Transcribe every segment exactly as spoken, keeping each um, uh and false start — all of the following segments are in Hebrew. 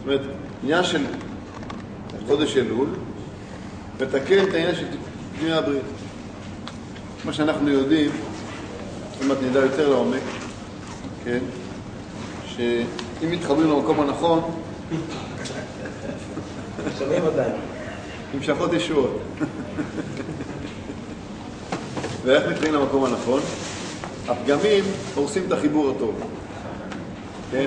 זאת אומרת, עניין של חודש אלול, ותקן את העניין של פנימי הברית. מה שאנחנו יודעים, אם את נדע יותר לעומק, כן, שאם מתחברים למקום הנכון, שומעים עדיין. נמשכות ישועות. ואיך מתחילים למקום הנכון? הפגמים הורסים את החיבור הטוב. כן?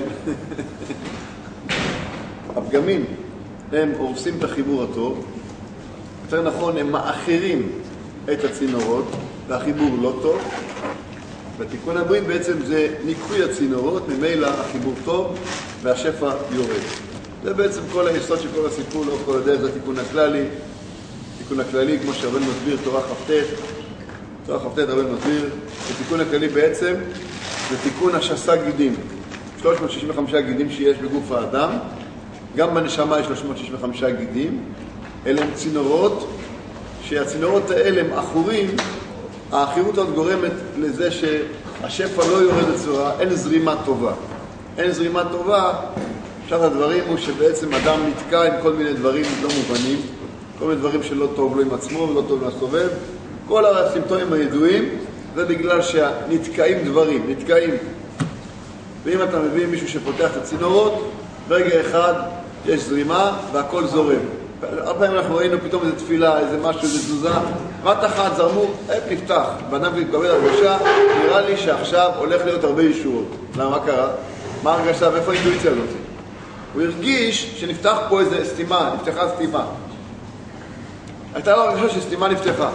הפגמים הם הורסים את החיבור הטוב, יותר נכון הם מאחרים את הצינורות, והחיבור לא טוב, בתיקון הברית בעצם זה ניקוי הצינורות, ממילא החיבור טוב והשפע יורד. זה בעצם כל היסוד של כל הסיפור, לא כל הדרך, זה תיקון הכללי. תיקון הכללי, כמו שהרבן מסביר, תורה כ"ט, תורה כ"ט הרבן מסביר, התיקון הכללי בעצם זה תיקון השסה גידים. שלוש מאות שישים וחמישה גידים שיש בגוף האדם, גם בנשמה יש שלוש מאות שישים וחמישה גידים, אלה הם צינורות, שהצינורות האלה הם אחורים, האחירות הזאת גורמת לזה שהשפע לא יורד בצורה, אין זרימה טובה. אין זרימה טובה, עכשיו הדברים הוא שבעצם אדם נתקע עם כל מיני דברים לא מובנים, כל מיני דברים שלא טוב לו עם עצמו ולא טוב לסובב. כל הסימפטומים הידועים זה בגלל שנתקעים דברים, נתקעים. ואם אתה מביא מישהו שפותח את הצינורות, ברגע אחד יש זרימה והכל זורם. הרבה פעמים אנחנו ראינו פתאום איזו תפילה, איזה משהו, איזו תזוזה, מת אחת זרמו, אפ נפתח, ואדם מתקבל הרגשה, נראה לי שעכשיו הולך להיות הרבה ישועות. למה, מה קרה? מה הרגשה ואיפה האינטואיציה הזאת? הוא הרגיש שנפתח פה איזו סתימה, נפתחה סתימה. הייתה לו הרגשה שסתימה נפתחה.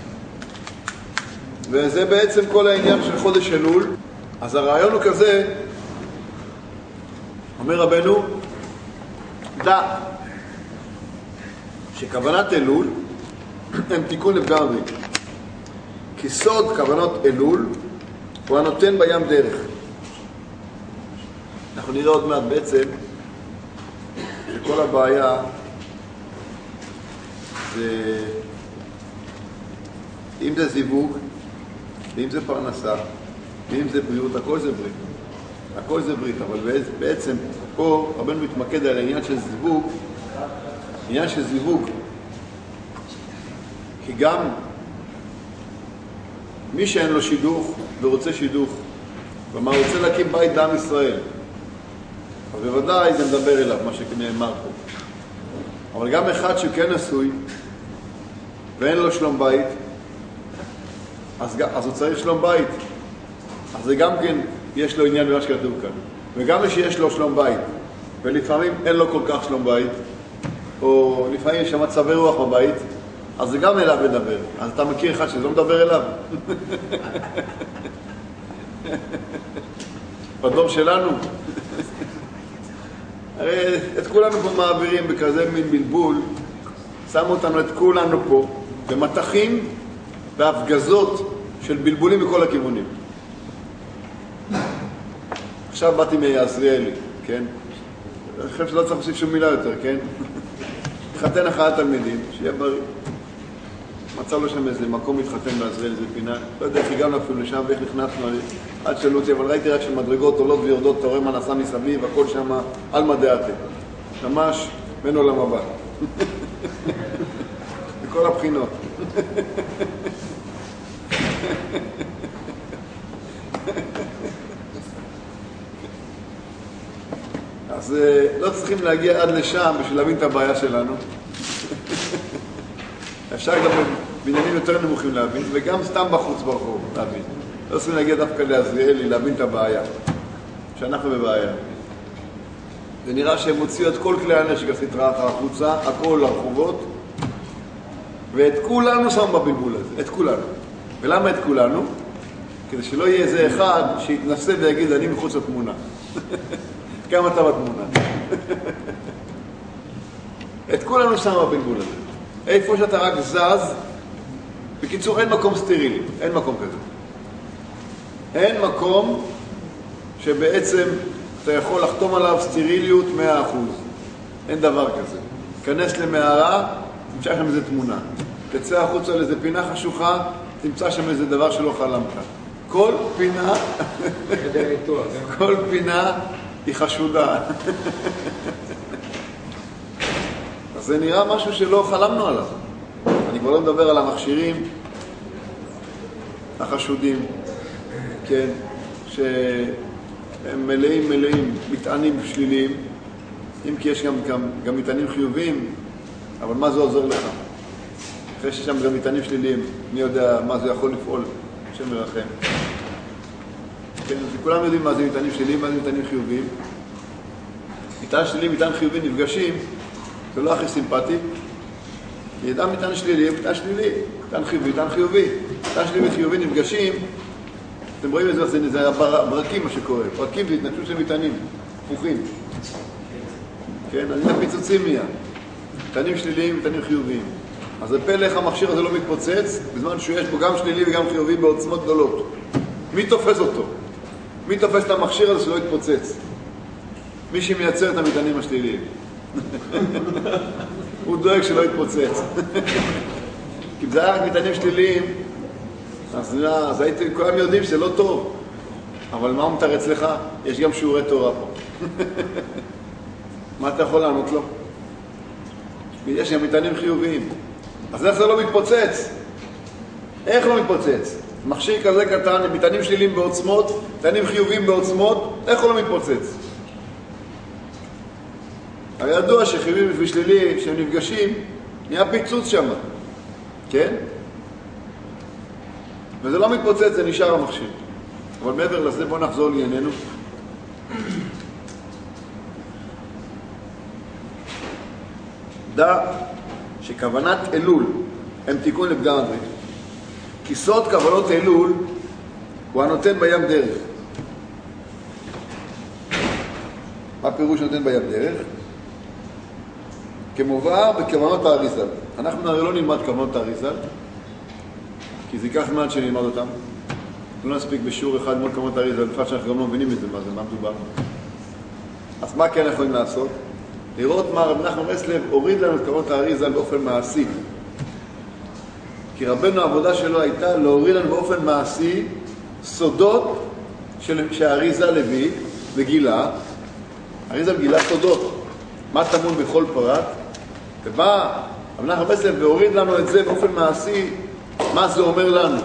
וזה בעצם כל העניין של חודש אלול. אז הרעיון הוא כזה, אומר רבנו, דע שכוונת אלול הם תיקון לפגם הברית. כי סוד כוונות אלול הוא הנותן בים דרך. אנחנו נראה עוד מעט בעצם שכל הבעיה זה, אם זה זיווג, ואם זה פרנסה, ואם זה בריאות, הכל זה ברית. הכל זה ברית, אבל בעצם פה רבנו מתמקד על העניין של זיווג, עניין של זיווג, כי גם מי שאין לו שידוך ורוצה שידוך, כלומר רוצה להקים בית בעם ישראל, אז בוודאי זה מדבר אליו, מה שנאמר פה. אבל גם אחד שכן עשוי ואין לו שלום בית, אז, אז הוא צריך שלום בית. אז זה גם כן, יש לו עניין במה שכתוב כאן. וגם מי שיש לו שלום בית, ולפעמים אין לו כל כך שלום בית, או לפעמים יש שם מצבי רוח בבית, אז זה גם אליו מדבר. אז אתה מכיר אחד שזה לא מדבר אליו? בדור שלנו. הרי את כולנו פה מעבירים בכזה מין בלבול, שמו אותנו את כולנו פה במתחים והפגזות של בלבולים בכל הכיוונים. עכשיו באתי מעזריאלי, כן? אני חושב שלא צריך להוסיף שום מילה יותר, כן? התחתן אחד התלמידים, שיהיה בריא. מצא לו שם איזה מקום להתחתן בעזריאלי, איזה פינה. לא יודע איך הגענו אפילו לשם ואיך נכנסנו, עד שאלו אותי, אבל ראיתי רק שמדרגות עולות ויורדות, אתה רואה מה נסע מסביב, הכל שם על מדעתי. ממש בין עולם הבא. בכל הבחינות. אז לא צריכים להגיע עד לשם בשביל להבין את הבעיה שלנו. אפשר גם בבניינים יותר נמוכים להבין, וגם סתם בחוץ ברחוב להבין. לא צריכים להגיע דווקא לעזריאלי להבין את הבעיה, שאנחנו בבעיה. זה נראה שהם הוציאו את כל כלי הנשק הסטרה אחר החוצה, הכל לרחובות, ואת כולנו שם בבלבול הזה, את כולנו. ולמה את כולנו? כדי שלא יהיה איזה אחד שיתנסה ויגיד, אני מחוץ לתמונה. כמה אתה בתמונה. את כולנו שם בבלבול הזה. איפה שאתה רק זז, בקיצור אין מקום סטרילי, אין מקום כזה. אין מקום שבעצם אתה יכול לחתום עליו סטריליות מאה אחוז. אין דבר כזה. כנס למערה, תמצא שם איזה תמונה. תצא החוצה לאיזה פינה חשוכה, תמצא שם איזה דבר שלא חלמת. כל פינה, כל פינה היא חשודה. אז זה נראה משהו שלא חלמנו עליו. אני כבר לא מדבר על המכשירים החשודים, כן, שהם מלאים מלאים מטענים שליליים, אם כי יש גם, גם, גם מטענים חיוביים, אבל מה זה עוזר לך? אחרי ששם גם מטענים שליליים, מי יודע מה זה יכול לפעול, השם מרחם. כן, כולם יודעים מה זה מטענים שליליים, מה זה מטענים חיוביים. מטען שלילי, מטען חיובי נפגשים, זה לא הכי סימפטי. כי ידע מטען שלילי, מטען שלילי, מטען חיובי, מטען חיובי. מטען שלילי וחיובי נפגשים, אתם רואים את זה, זה הברקים מה שקורה. ברקים זה התנגשות של מטענים, הפוכים. כן, אז זה פיצוצים נהיה. מטענים שליליים, מטענים חיוביים. אז זה פלא איך המכשיר הזה לא מתפוצץ, בזמן שיש בו גם שלילי וגם חיובי בעוצמות גדולות. מי תופס אותו? מי תופס את המכשיר הזה שלא יתפוצץ? מי שמייצר את המטענים השליליים. הוא דואג שלא יתפוצץ. כי אם זה היה רק מטענים שליליים, אז, אז הייתם, כולם יודעים שזה לא טוב. אבל מה הוא מתרץ לך? יש גם שיעורי תורה פה. מה אתה יכול לענות לו? יש גם מטענים חיוביים. אז איך זה לא מתפוצץ? איך לא מתפוצץ? מכשיר כזה קטן, מטענים שליליים בעוצמות, מטענים חיוביים בעוצמות, איך הוא לא מתפוצץ? הרי ידוע שחיובים ושליליים שהם נפגשים, נהיה פיצוץ שם, כן? וזה לא מתפוצץ, זה נשאר המכשיר. אבל מעבר לזה בואו נחזור לענייננו. דע שכוונת אלול הם תיקון לפגם הברית. כי סוד כוונות אלול הוא הנותן בים דרך. מה פירוש נותן בים דרך? כמובן בכוונות האריזל. אנחנו הרי לא נלמד כוונות האריזל, כי זה ייקח זמן שנלמד אותם. לא נספיק בשיעור אחד מול כוונות האריזל, לפעמים שאנחנו גם לא מבינים את זה, מה זה, מה מדובר. אז מה כן יכולים לעשות? לראות מה רב נחמן ברסלב הוריד לנו את כוונות האריזל באופן מעשי. כי רבנו העבודה שלו הייתה להוריד לנו באופן מעשי סודות של, שהאריזל הביא וגילה. האריזל גילה סודות. מה טמון בכל פרט? ובא רב נחמן ברסלב והוריד לנו את זה באופן מעשי, מה זה אומר לנו.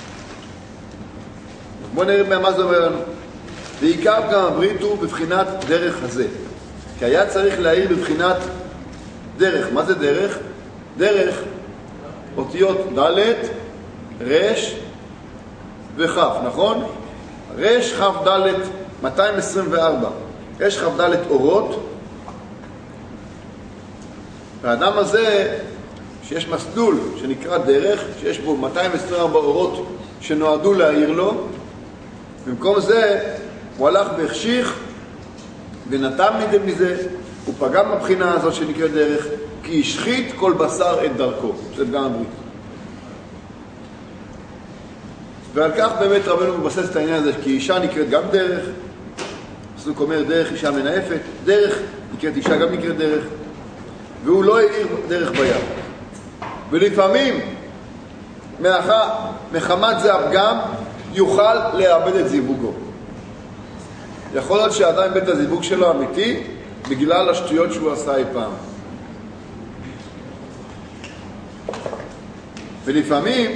בואו נראה מה זה אומר לנו. ועיקר גם הברית הוא בבחינת דרך הזה. כי היה צריך להעיר בבחינת דרך. מה זה דרך? דרך אותיות ד', רש וכ', נכון? רש, כ', ד', מאתיים עשרים וארבע. רש, כ', ד' אורות. והאדם הזה, שיש מסלול שנקרא דרך, שיש בו מאתיים עשרים וארבע אורות שנועדו להעיר לו, במקום זה הוא הלך והחשיך ונתם מדי מזה, הוא פגם בבחינה הזאת שנקרא דרך, כי השחית כל בשר את דרכו. זה גם הברית. ועל כך באמת רבנו מבסס את העניין הזה, כי אישה נקראת גם דרך, פסוק אומר דרך אישה מנאפת, דרך נקראת אישה גם נקראת דרך, והוא לא העיר דרך בים. ולפעמים מחמת זה הפגם יוכל לאבד את זיווגו. יכול להיות שעדיין בית הזיווג שלו אמיתי בגלל השטויות שהוא עשה אי פעם. ולפעמים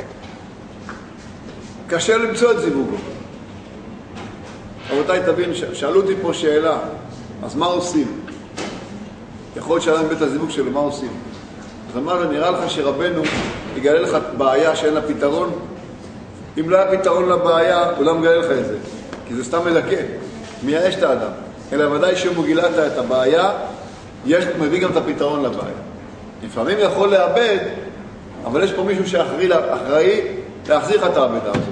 קשה למצוא את זיווגו. רבותיי, תבין, שאלו אותי פה שאלה, אז מה עושים? יכול להיות שעדיין בית הזיווג שלו, מה עושים? אז אמר לו, נראה לך שרבנו יגלה לך בעיה שאין לה פתרון? אם לא היה פתרון לבעיה, הוא לא מגלה לך את זה. כי זה סתם מדכא. מייאש את האדם. אלא ודאי שאם הוא גילת את הבעיה, יש, מביא גם את הפתרון לבעיה. לפעמים יכול לאבד, אבל יש פה מישהו שאחראי להחזיר לך את העבדה הזאת.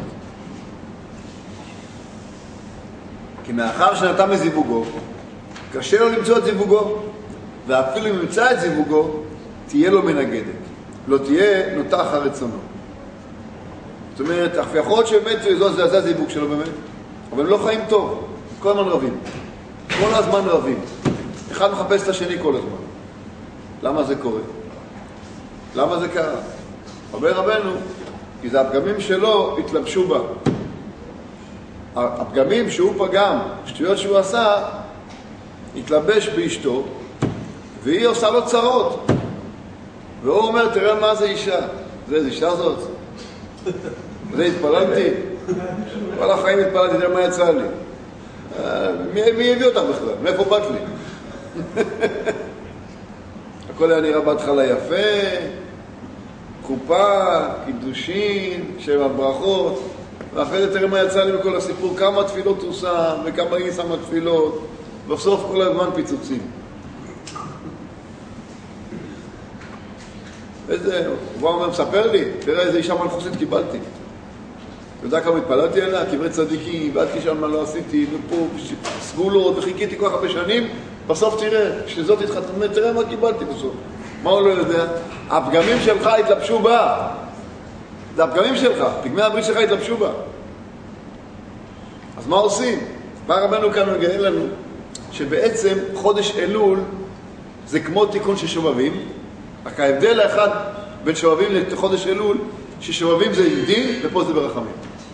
כי מאחר שנתן מזיווגו, קשה לו למצוא את זיווגו, ואפילו אם ימצא את זיווגו, תהיה לו מנגדת. לא תהיה נוטה אחר רצונו. זאת אומרת, יכול להיות שבאמת זה, זה הזיווג שלו באמת, אבל הם לא חיים טוב. כל הזמן רבים. כל הזמן רבים. אחד מחפש את השני כל הזמן. למה זה קורה? למה זה קרה? אומר רבנו, כי זה הפגמים שלו התלבשו בה. הפגמים שהוא פגם, שטויות שהוא עשה, התלבש באשתו, והיא עושה לו צרות. והוא אומר, תראה מה זה אישה. זה, זה אישה זאת. זה התפללתי. כל החיים התפללתי, תראה מה יצא לי. מי, מי הביא אותך בכלל? מאיפה באת לי? הכל היה נראה בהתחלה יפה, חופה, קידושין, שבע ברכות, ואחרי זה תראה מה יצא לי בכל הסיפור, כמה תפילות הוא שם, וכמה היא שמה תפילות, ובסוף כל הזמן פיצוצים. איזה, הוא אומר, מספר לי, תראה איזה אישה מלכוסית קיבלתי. אתה יודע כמה התפללתי עליה? קברי צדיקים, ועדתי שם מה לא עשיתי, ופה סגולות, וחיכיתי כל כך הרבה שנים, בסוף תראה, כשזאת התחתנת, תראה מה קיבלתי בסוף. מה הוא לא יודע? הפגמים שלך התלבשו בה. זה הפגמים שלך, פגמי הברית שלך התלבשו בה. אז מה עושים? בא רבנו כאן מגלה לנו, שבעצם חודש אלול זה כמו תיקון של שובבים, רק ההבדל האחד בין שובבים לחודש אלול, ששובבים זה דין ופה זה ברחמים.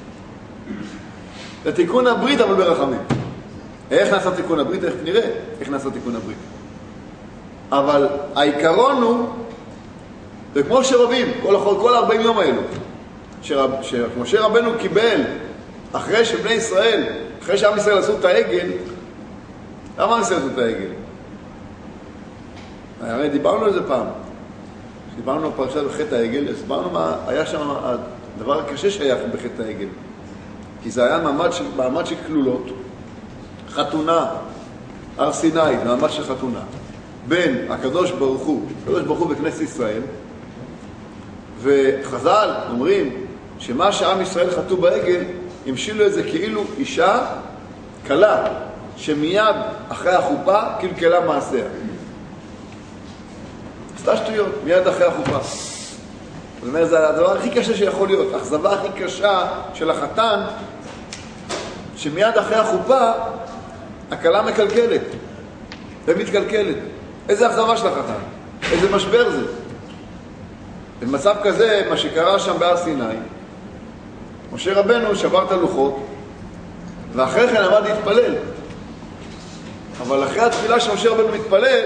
זה תיקון הברית אבל ברחמים. איך נעשה תיקון הברית? איך נראה איך נעשה תיקון הברית. אבל העיקרון הוא, וכמו שרבים, כל, כל ארבעים יום האלו, שרב, שמשה רבנו קיבל אחרי שבני ישראל, אחרי שעם ישראל עשו את העגל, למה עם ישראל עשו את העגל? הרי דיברנו על זה פעם. דיברנו על פרשת בחטא העגל, הסברנו מה היה שם הדבר הקשה שהיה בחטא העגל. כי זה היה מעמד של, מעמד של כלולות, חתונה, הר סיני, מעמד של חתונה, בין הקדוש ברוך הוא, הקדוש ברוך הוא בכנסת ישראל, וחז"ל אומרים שמה שעם ישראל חטאו בעגל, המשילו את זה כאילו אישה קלה, שמיד אחרי החופה קלקלה מעשיה. עשתה שטויות, מיד אחרי החופה. זאת אומרת, זה הדבר הכי קשה שיכול להיות. האכזבה הכי קשה של החתן, שמיד אחרי החופה, הקלה מקלקלת. ומתקלקלת. איזה אכזבה של החתן? איזה משבר זה? במצב כזה, מה שקרה שם בהר סיני, משה רבנו שבר את הלוחות, ואחרי כן עמד להתפלל. אבל אחרי התפילה שמשה רבנו מתפלל,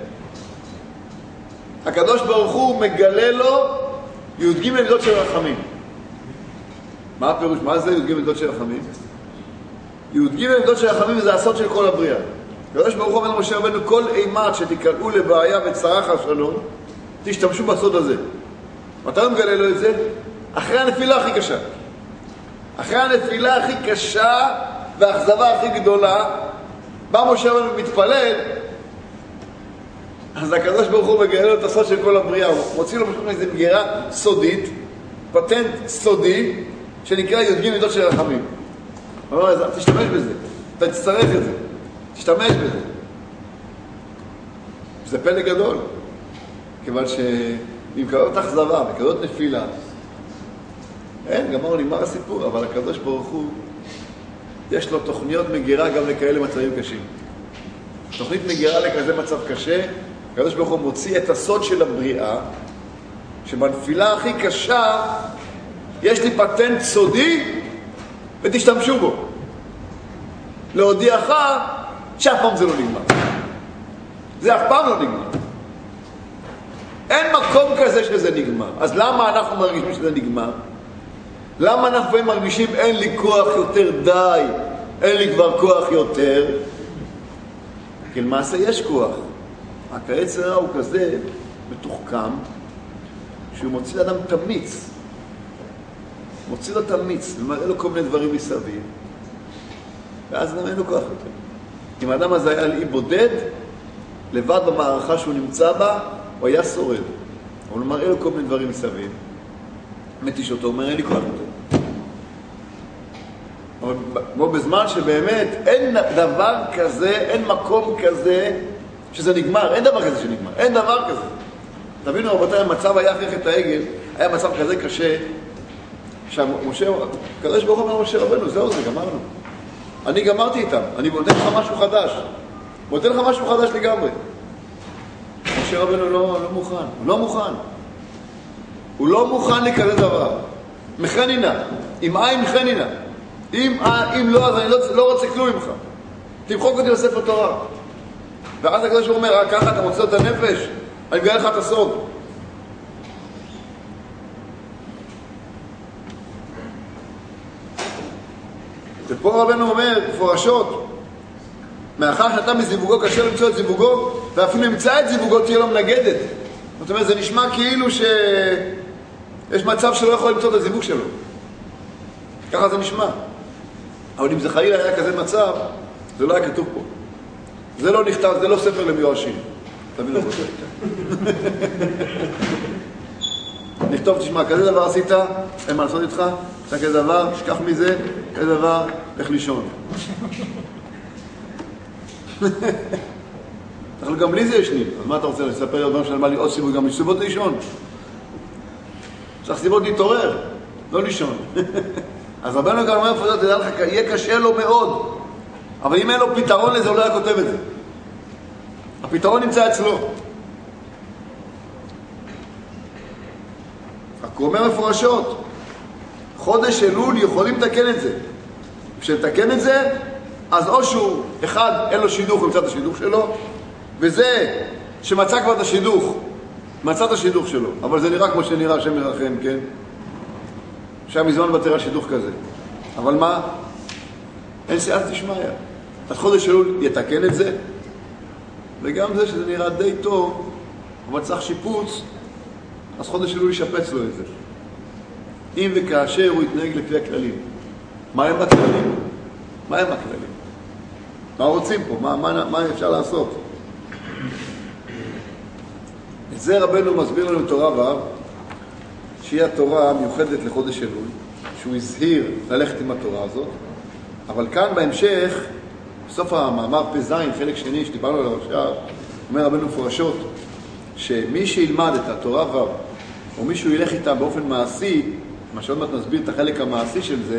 הקדוש ברוך הוא מגלה לו י"ג מידות של רחמים. מה הפירוש? מה זה י"ג מידות של רחמים? י"ג מידות של רחמים זה הסוד של כל הבריאה. הקדוש ברוך הוא אומר למשה רבנו, כל אימת שתיקלעו לבעיה וצרה חס ושלום, תשתמשו בסוד הזה. מתי הוא מגלה לו את זה? אחרי הנפילה הכי קשה. אחרי הנפילה הכי קשה והאכזבה הכי גדולה, בא משה רבנו מתפלל, אז הקדוש ברוך הוא מגלה לו את הסוד של כל הבריאה. הוא מוציא לו פשוט איזו מגירה סודית, פטנט סודי, שנקרא י"ג מידות של רחמים. הוא אומר, אז תשתמש בזה, אתה תצטרך את זה, תשתמש בזה. זה פלא גדול, כיוון שעם כזאת אכזבה וכזאת נפילה, אין, גמר נגמר הסיפור, אבל הקדוש ברוך הוא, יש לו תוכניות מגירה גם לכאלה מצבים קשים. תוכנית מגירה לכזה מצב קשה, הקדוש ברוך הוא מוציא את הסוד של הבריאה, שבנפילה הכי קשה, יש לי פטנט סודי, ותשתמשו בו. להודיעך שאף פעם זה לא נגמר. זה אף פעם לא נגמר. אין מקום כזה שזה נגמר. אז למה אנחנו מרגישים שזה נגמר? למה אנחנו מרגישים אין לי כוח יותר די, אין לי כבר כוח יותר? כי למעשה יש כוח. רק היצר הוא כזה מתוחכם, שהוא מוציא לאדם תמיץ. מוציא לו תמיץ, ומראה לו כל מיני דברים מסביב. ואז גם אין לו כוח יותר. אם האדם הזה היה על אי בודד, לבד במערכה שהוא נמצא בה, הוא היה שורד. אבל הוא מראה לו כל מיני דברים מסביב. מתיש אותו, הוא אומר, אין לי כוח יותר. אבל בו בזמן שבאמת אין דבר כזה, אין מקום כזה שזה נגמר. אין דבר כזה שנגמר. אין דבר כזה. תבינו, רבותיי, המצב היה אחרי חטא העגל, היה מצב כזה קשה, שמשה, הקדוש ברוך הוא אומר למשה רבנו, זהו זה, גמרנו. אני גמרתי איתם, אני נותן לך משהו חדש. נותן לך משהו חדש לגמרי. משה רבנו לא, לא מוכן, הוא לא מוכן. הוא לא מוכן לכזה דבר. מחנינה, אם אין מחנינה. אם, אם לא, אז אני לא, לא רוצה כלום ממך. תמחוק אותי לספר תורה. ואז הקדוש ברוך הוא אומר, רק ככה אתה מוצא את הנפש, אני אגלה לך את הסוד. ופה רבנו אומר, מפורשות, מאחר שאתה מזיווגו קשה למצוא את זיווגו, ואפילו נמצא את זיווגו תהיה לו מנגדת. זאת אומרת, זה נשמע כאילו שיש מצב שלא יכול למצוא את הזיווג שלו. ככה זה נשמע. אבל אם זה חלילה היה כזה מצב, זה לא היה כתוב פה. זה לא נכתב, זה לא ספר למיואשים. תבינו אותו. נכתוב, תשמע, כזה דבר עשית, אין מה לעשות איתך, עשה כזה דבר, שכח מזה, כזה דבר, לך לישון. אבל גם בלי זה ישנים. אז מה אתה רוצה לספר לי עוד דבר שנלמד לי עוד סיבות, גם סיבות לישון? צריך סיבות להתעורר, לא לישון. אז רבנו גם אומר, פרדות, תדע לך, יהיה קשה לו מאוד. אבל אם אין לו פתרון לזה, הוא לא היה כותב את זה. הפתרון נמצא אצלו. רק הוא אומר מפורשות, חודש אלול יכולים לתקן את זה. כשלתקן את זה, אז או שהוא, אחד, אין לו שידוך, הוא מצא את השידוך שלו, וזה שמצא כבר את השידוך, מצא את השידוך שלו, אבל זה נראה כמו שנראה, השם ירחם, כן? שהיה מזמן בטר על שידוך כזה. אבל מה? אין סייעתא דשמיא. אז חודש אלול יתקן את זה, וגם זה שזה נראה די טוב, אבל צריך שיפוץ, אז חודש אלול ישפץ לו את זה. אם וכאשר הוא יתנהג לפי הכללים. מה הם הכללים? מה הם הכללים? מה רוצים פה? מה, מה, מה אפשר לעשות? את זה רבנו מסביר לנו תורה ו' שהיא התורה המיוחדת לחודש אלול, שהוא הזהיר ללכת עם התורה הזאת, אבל כאן בהמשך, בסוף המאמר פ"ז, חלק שני שדיברנו עליו עכשיו, אומר רבנו מפורשות, שמי שילמד את התורה ו' או מישהו ילך איתה באופן מעשי, מה שעוד מעט נסביר את החלק המעשי של זה,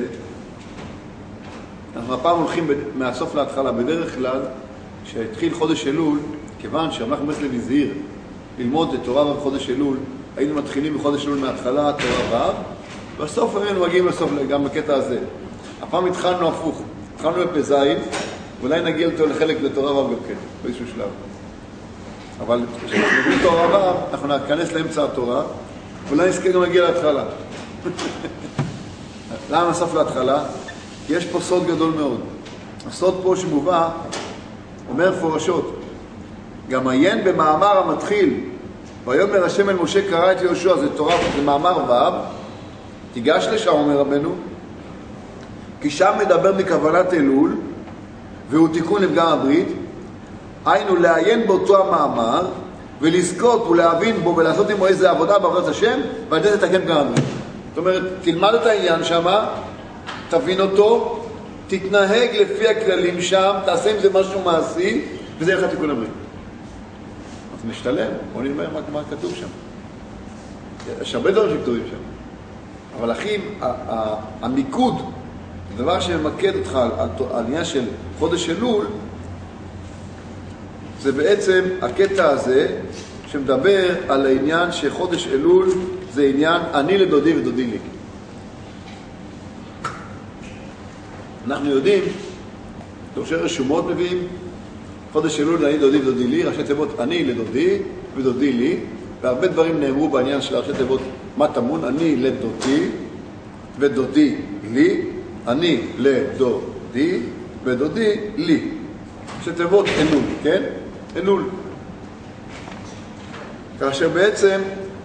אנחנו הפעם הולכים מהסוף להתחלה. בדרך כלל, כשהתחיל חודש אלול, כיוון שאנחנו מסלב הזהיר ללמוד את תורה ו' בחודש אלול, היינו מתחילים בחודש אלול מההתחלה, תורה ו', בסוף היינו מגיעים לסוף גם בקטע הזה. הפעם התחלנו הפוך, התחלנו בפ"ז, ואולי נגיע אותו לחלק לתורה ו' גם כן, באיזשהו שלב. אבל כשאנחנו נגיע לתורה ו', אנחנו ניכנס לאמצע התורה, ואולי נזכה גם להגיע להתחלה. למה הסוף להתחלה? כי יש פה סוד גדול מאוד. הסוד פה שמובא, אומר פורשות, גם עיין במאמר המתחיל, ויאמר השם אל משה קרא את יהושע, זה תורה, זה מאמר ו', תיגש לשם, אומר רבנו, כי שם מדבר מכוונת אלול, והוא תיקון לפגם הברית, היינו לעיין באותו המאמר, ולזכות ולהבין בו ולעשות עמו איזה עבודה בעבודת השם, ועל זה תתקן פגם הברית. זאת אומרת, תלמד את העניין שם, תבין אותו, תתנהג לפי הכללים שם, תעשה עם זה משהו מעשי, וזה יהיה לך תיקון הברית. אז נשתלם, בוא נראה מה, מה כתוב שם. יש הרבה דברים שכתובים שם. אבל אחים, המיקוד, הדבר שממקד אותך על, על, על עניין של חודש אלול, זה בעצם הקטע הזה שמדבר על העניין שחודש אלול זה עניין אני לדודי ודודי לי. אנחנו יודעים, דורשי רשומות מביאים, חודש אלול אני דודי ודודי לי, ראשי תיבות אני לדודי ודודי לי, והרבה דברים נאמרו בעניין של ראשי תיבות מה טמון, אני לדודי ודודי לי, אני לדודי ודודי לי. ראשי תיבות אלול, כן? אלול. כאשר בעצם,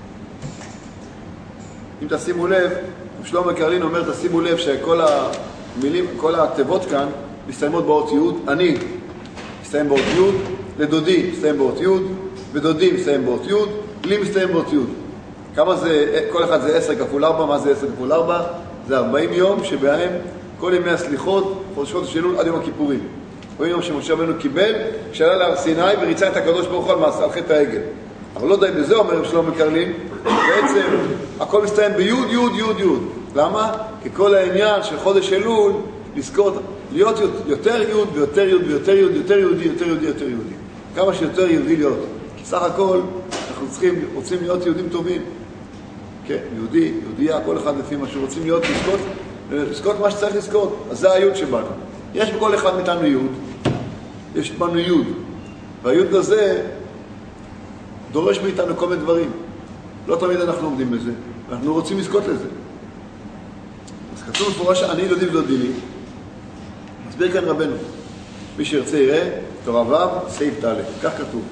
אם תשימו לב, שלמה קרלין אומר, תשימו לב שכל המילים, כל התיבות כאן מסתיימות באות י', אני מסתיים באות י', לדודי מסתיים באות י', ודודי מסתיים באות י', לי מסתיים באות י'. כמה זה, כל אחד זה עשר כפול ארבע, מה זה עשר כפול ארבע? זה ארבעים יום שבהם כל ימי הסליחות, חודש חודש אלול עד יום הכיפורים. הוא יום שמשה רבנו קיבל, כשעלה להר סיני וריצה את הקדוש ברוך הוא על מעשה, על חטא העגל. אבל לא די בזה, אומר שלמה קרלין, בעצם הכל מסתיים ביוד, יוד, יוד, יוד. למה? כי כל העניין של חודש אלול, לזכור, להיות יותר יוד ויותר יוד ויותר יוד, יותר יהודי, יותר יהודי, יותר יהודי. כמה שיותר יהודי להיות. כי סך הכל, אנחנו צריכים, רוצים להיות יהודים טובים. כן, יהודי, יהודייה, כל אחד לפי מה שרוצים להיות, לזכות, לזכות מה שצריך לזכות. אז זה היוד שבנו. יש בכל אחד מאיתנו יוד, יש בנו יוד. והיוד הזה דורש מאיתנו כל מיני דברים. לא תמיד אנחנו עומדים בזה, אנחנו רוצים לזכות לזה. אז כתוב מפורש, אני יודעים ודודי לי, מסביר כאן רבנו. מי שירצה יראה, תורה ו' סעיף ד', כך כתוב.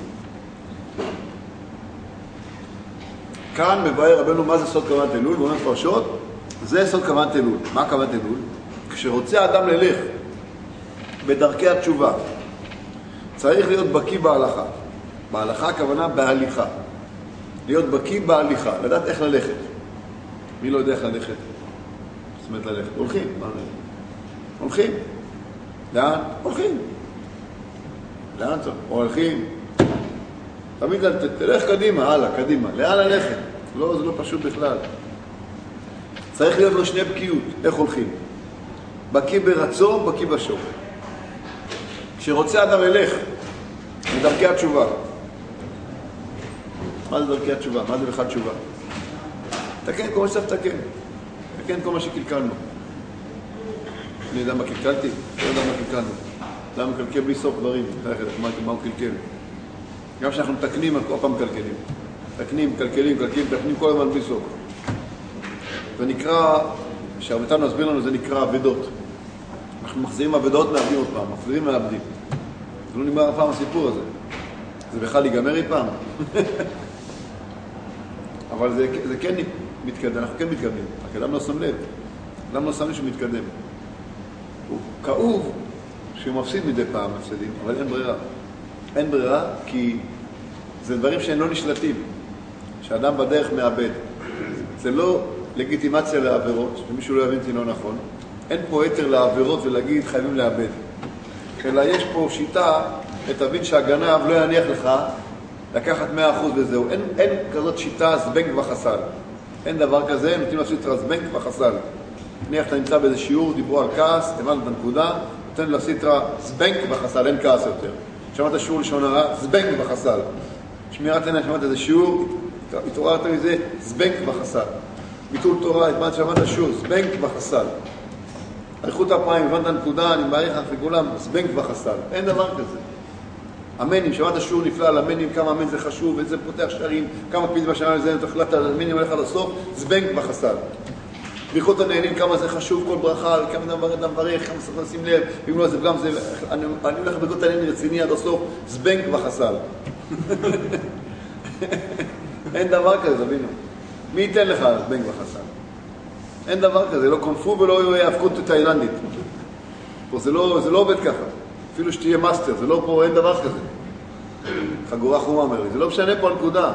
כאן מבאר רבנו מה זה סוד כוונת אלול, ואומר מפרשות, זה סוד כוונת אלול. מה כוונת אלול? כשרוצה האדם ללך בדרכי התשובה, צריך להיות בקיא בהלכה. בהלכה הכוונה בהליכה. להיות בקיא בהליכה, לדעת איך ללכת. מי לא יודע איך ללכת? זאת אומרת ללכת. הולכים. הולכים. לאן? הולכים. לאן צריך? הולכים. תמיד תלך קדימה, הלאה, קדימה. לאן ללכת? לא, זה לא פשוט בכלל. צריך להיות לו שני בקיאות. איך הולכים? בקיא ברצון, בקיא בשור. כשרוצה אדם ללך בדרכי התשובה. מה זה דרכי התשובה? מה זה בכלל תשובה? תקן כל מה שצריך לתקן. תקן כל מה שקלקלנו. אני יודע מה קלקלתי? לא יודע מה קלקלנו. למה קלקל בלי סוף דברים? מה הוא קלקל? גם כשאנחנו מתקנים, כל פעם קלקלים. תקנים, קלקלים, קלקלים, תקנים כל הזמן בלי סוף. זה נקרא, שהרבתנו מסביר לנו, זה נקרא עבדות. אנחנו מחזירים עבדות, מאבדים עוד פעם, מחזירים ומאבדים. זה לא נגמר הפעם הסיפור הזה. זה בכלל ייגמר אי פעם. אבל זה, זה כן מתקדם, אנחנו כן מתקדמים. רק אדם לא שם לב. אדם לא שם לב שהוא מתקדם. הוא כאוב שהוא מפסיד מדי פעם מפסידים, אבל אין ברירה. אין ברירה כי זה דברים שהם לא נשלטים. שאדם בדרך מאבד. זה לא לגיטימציה לעבירות, שמישהו לא יבין אותי לא נכון. אין פה יתר לעבירות ולהגיד חייבים לאבד. אלא יש פה שיטה, תבין שהגנב לא יניח לך לקחת מאה אחוז וזהו. אין, אין כזאת שיטה זבנג וחסל. אין דבר כזה, נותנים לעשות זבנג וחסל. נניח אתה נמצא באיזה שיעור, דיברו על כעס, הבנת את הנקודה, נותן לסיטרה זבנג וחסל, אין כעס יותר. שמעת שיעור לשון הרע, זבנג וחסל. שמירת עיניים, שמעת איזה שיעור, התעוררת מזה, זבנג וחסל. ביטול תורה, התמדת שמעת שיעור, זבנג וחסל. אריכות הפעמים, הבנת הנקודה, אני מעריך לך לכולם, זבנג וחסל. אין דבר כזה. אמנים, שמעת שיעור נפלא על אמנים, כמה אמן זה חשוב, איזה פותח שערים, כמה פית בשנה לזה, תחלט על אמנים הולך עד הסוף, זבנג וחסל. ברכות הנהנים, כמה זה חשוב, כל ברכה, כמה אתה מברך, כמה צריך לשים לב, ואם לא, זה גם זה, אני, אני הולך ברכות הנהנים רציני עד הסוף, זבנג וחסל. אין דבר כזה, תבינו. מי ייתן לך זבנג וחסל? אין דבר כזה, לא קונפו ולא יאבקות תאילנדית. פה זה לא, זה לא עובד ככה. אפילו שתהיה מאסטר, זה לא פה, אין דבר כזה. חגורה חומה אומר לי, זה לא משנה פה הנקודה.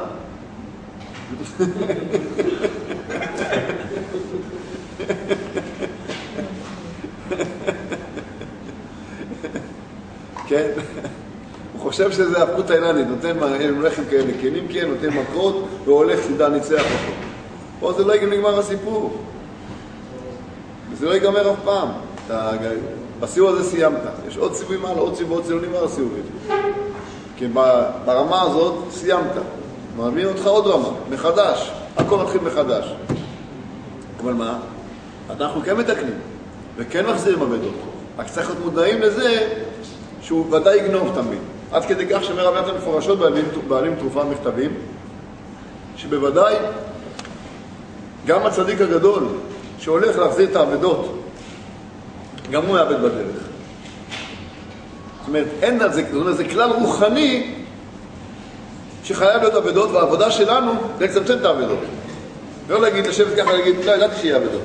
כן? הוא חושב שזה האבקות תאילנדית, נותן מלכים כאלה, כנים כן, נותן מכות, והולך סידה ניצח אותו. פה זה לא נגמר הסיפור. וזה לא ייגמר אף פעם. בסיור הזה סיימת. יש עוד סיבובים מעלה, עוד סיבוב, עוד סיבוב, נגמר הסיורים. כי ברמה הזאת סיימת. מעמיד אותך עוד רמה, מחדש. הכל מתחיל מחדש. אבל מה? אנחנו כן מתקנים, וכן מחזירים עבדות. רק צריך להיות מודעים לזה שהוא ודאי יגנוב תמיד. עד כדי כך שמרבית המפורשות בעלים תרופה מכתבים, שבוודאי גם הצדיק הגדול שהולך להחזיר את העבדות, גם הוא יאבד בדרך. זאת אומרת, אין על זה, זאת אומרת, זה כלל רוחני שחייב להיות עבדות, והעבודה שלנו זה לצמצם את העבדות. לא להגיד, לשבת ככה, להגיד, לא, ידעתי שיהיה עבדות.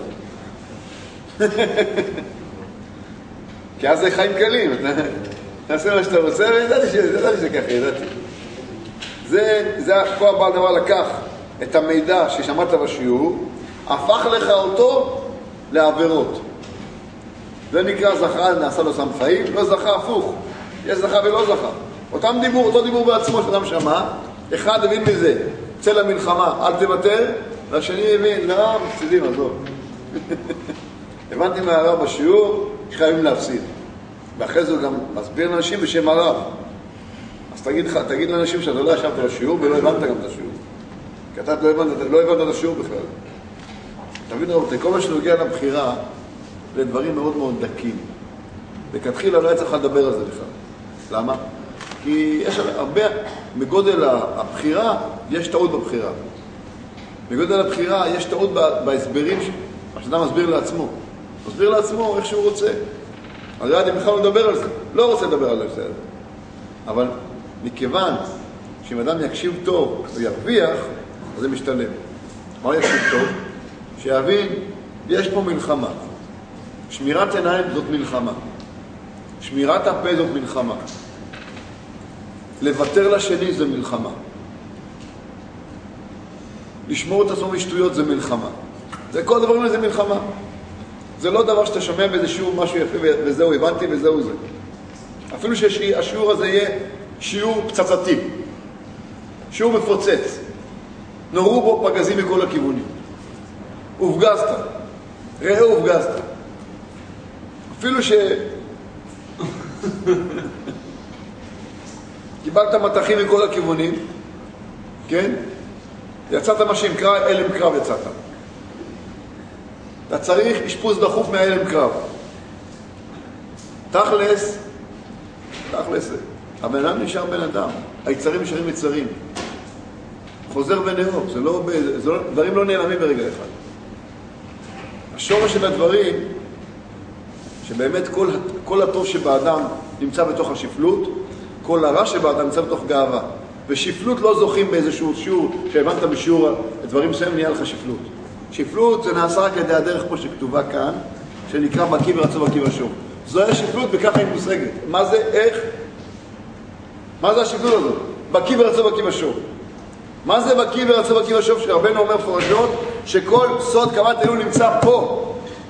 כי אז זה חיים קלים. תעשה מה שאתה רוצה, וידעתי שככה, ידעתי. זה, זה פה הבעל דבר לקח את המידע ששמעת בשיעור, הפך לך אותו לעבירות. זה נקרא זכה, נעשה לו סם חיים, לא זכה הפוך. יש זכה ולא זכה. אותם דיבור, אותו דיבור בעצמו שאדם שמע, אחד הבין מזה, צא למלחמה, אל תוותר, והשני הבין, לא, מפסידים, עזוב. הבנתי מהרב בשיעור, שחייבים להפסיד. ואחרי זה הוא גם מסביר לאנשים בשם הרב. אז תגיד, תגיד לאנשים שאתה לא ישבת לשיעור ולא הבנת גם את השיעור. כי אתה לא הבנת, לא הבנת את השיעור בכלל. תבין רבותי, כל מה שנוגע לבחירה, זה דברים מאוד מאוד דקים. וכתחילה לא היה צריך לדבר על זה בכלל. למה? כי יש הרבה, מגודל הבחירה, יש טעות בבחירה. מגודל הבחירה, יש טעות בהסברים, מה שאדם מסביר לעצמו. מסביר לעצמו איך שהוא רוצה. אז אני בכלל לא מדבר על זה, לא רוצה לדבר על זה. אבל מכיוון שאם אדם יקשיב טוב וירוויח, אז זה משתלם. מה יקשיב טוב? שיבין, יש פה מלחמה. שמירת עיניים זאת מלחמה. שמירת הפה זאת מלחמה. לוותר לשני זה מלחמה. לשמור את עצמו משטויות זה מלחמה. זה כל הדברים הזה מלחמה. זה לא דבר שאתה שומע באיזה שיעור משהו יפה וזהו הבנתי וזהו זה. אפילו שהשיעור הזה יהיה שיעור פצצתי. שיעור מפוצץ. נורו בו פגזים מכל הכיוונים. הופגזת. ראה הופגזת. אפילו ש... קיבלת מתחים מכל הכיוונים, כן? יצאת משהו עם קרב, אלם קרב יצאת. אתה צריך אשפוז דחוף מהאלם קרב. תכלס, תכלס, הבן אדם נשאר בן אדם. היצרים נשארים יצרים. חוזר ונאור, זה לא, זה לא, דברים לא נעלמים ברגע אחד. השורש של הדברים, שבאמת כל, כל הטוב שבאדם נמצא בתוך השפלות, כל הרע שבאדם נמצא בתוך גאווה. ושפלות לא זוכים באיזשהו שיעור, שהבנת בשיעור דברים שהם נהיה לך שפלות. שפלות זה נעשה רק כדי הדרך פה שכתובה כאן, שנקרא בקי ורצו בקי ושוב. זו היה שפלות וככה היא מושגת. מה זה? איך? מה זה השפלות הזאת? בקי ורצו בקי ושוב. מה זה בקי ורצו בקי ושוב? שרבנו אומר פורשות שכל סוד קמת אלול נמצא פה.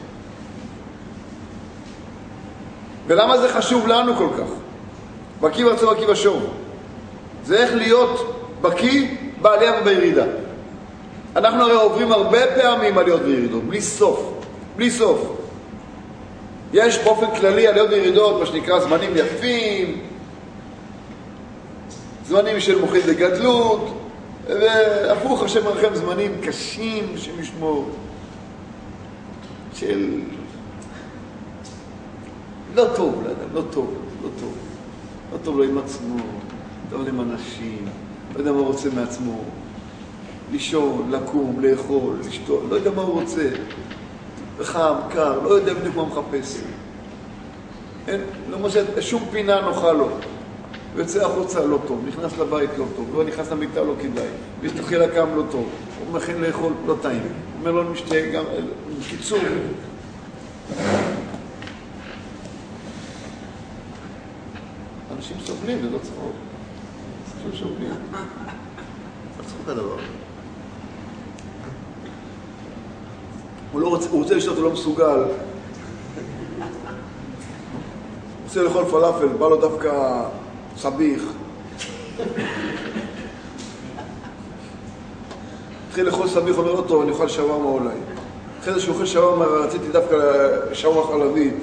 ולמה זה חשוב לנו כל כך? בקי ורצו בקי ושוב. זה איך להיות בקי בעלייה ובירידה. אנחנו הרי עוברים הרבה פעמים עליות וירידות, בלי סוף, בלי סוף. יש באופן כללי עליות וירידות, מה שנקרא זמנים יפים, זמנים של מוחין לגדלות, והפוך, השם מרחם זמנים קשים שמשמור, של... לא טוב לאדם, לא טוב, לא טוב. לא טוב לו עם עצמו, טוב לו עם אנשים, לא יודע מה הוא רוצה מעצמו. לישון, לקום, לאכול, לשתות, לא יודע מה הוא רוצה. חם, קר, לא יודע בדיוק מה הוא מחפש. אין, לא מושד, שום פינה נוחה לו. ויוצא החוצה לא טוב, נכנס לבית לא טוב, לא נכנס למיטה לא כדאי, משתחיל לקם לא טוב, הוא מכין לאכול לא טעים, אומר לו משתה גם, קיצור. אנשים סובלים, זה לא צחוק. אנשים סובלים. לא צחוק הדבר. הוא, לא רוצה, הוא רוצה לשתות, הוא לא מסוגל. הוא רוצה לאכול פלאפל, בא לו דווקא סביך. התחיל לאכול סביך, אומר לו טוב, אני אוכל שווארמה אולי. אחרי זה שהוא אוכל שווארמה, רציתי דווקא שווארמה חלבית.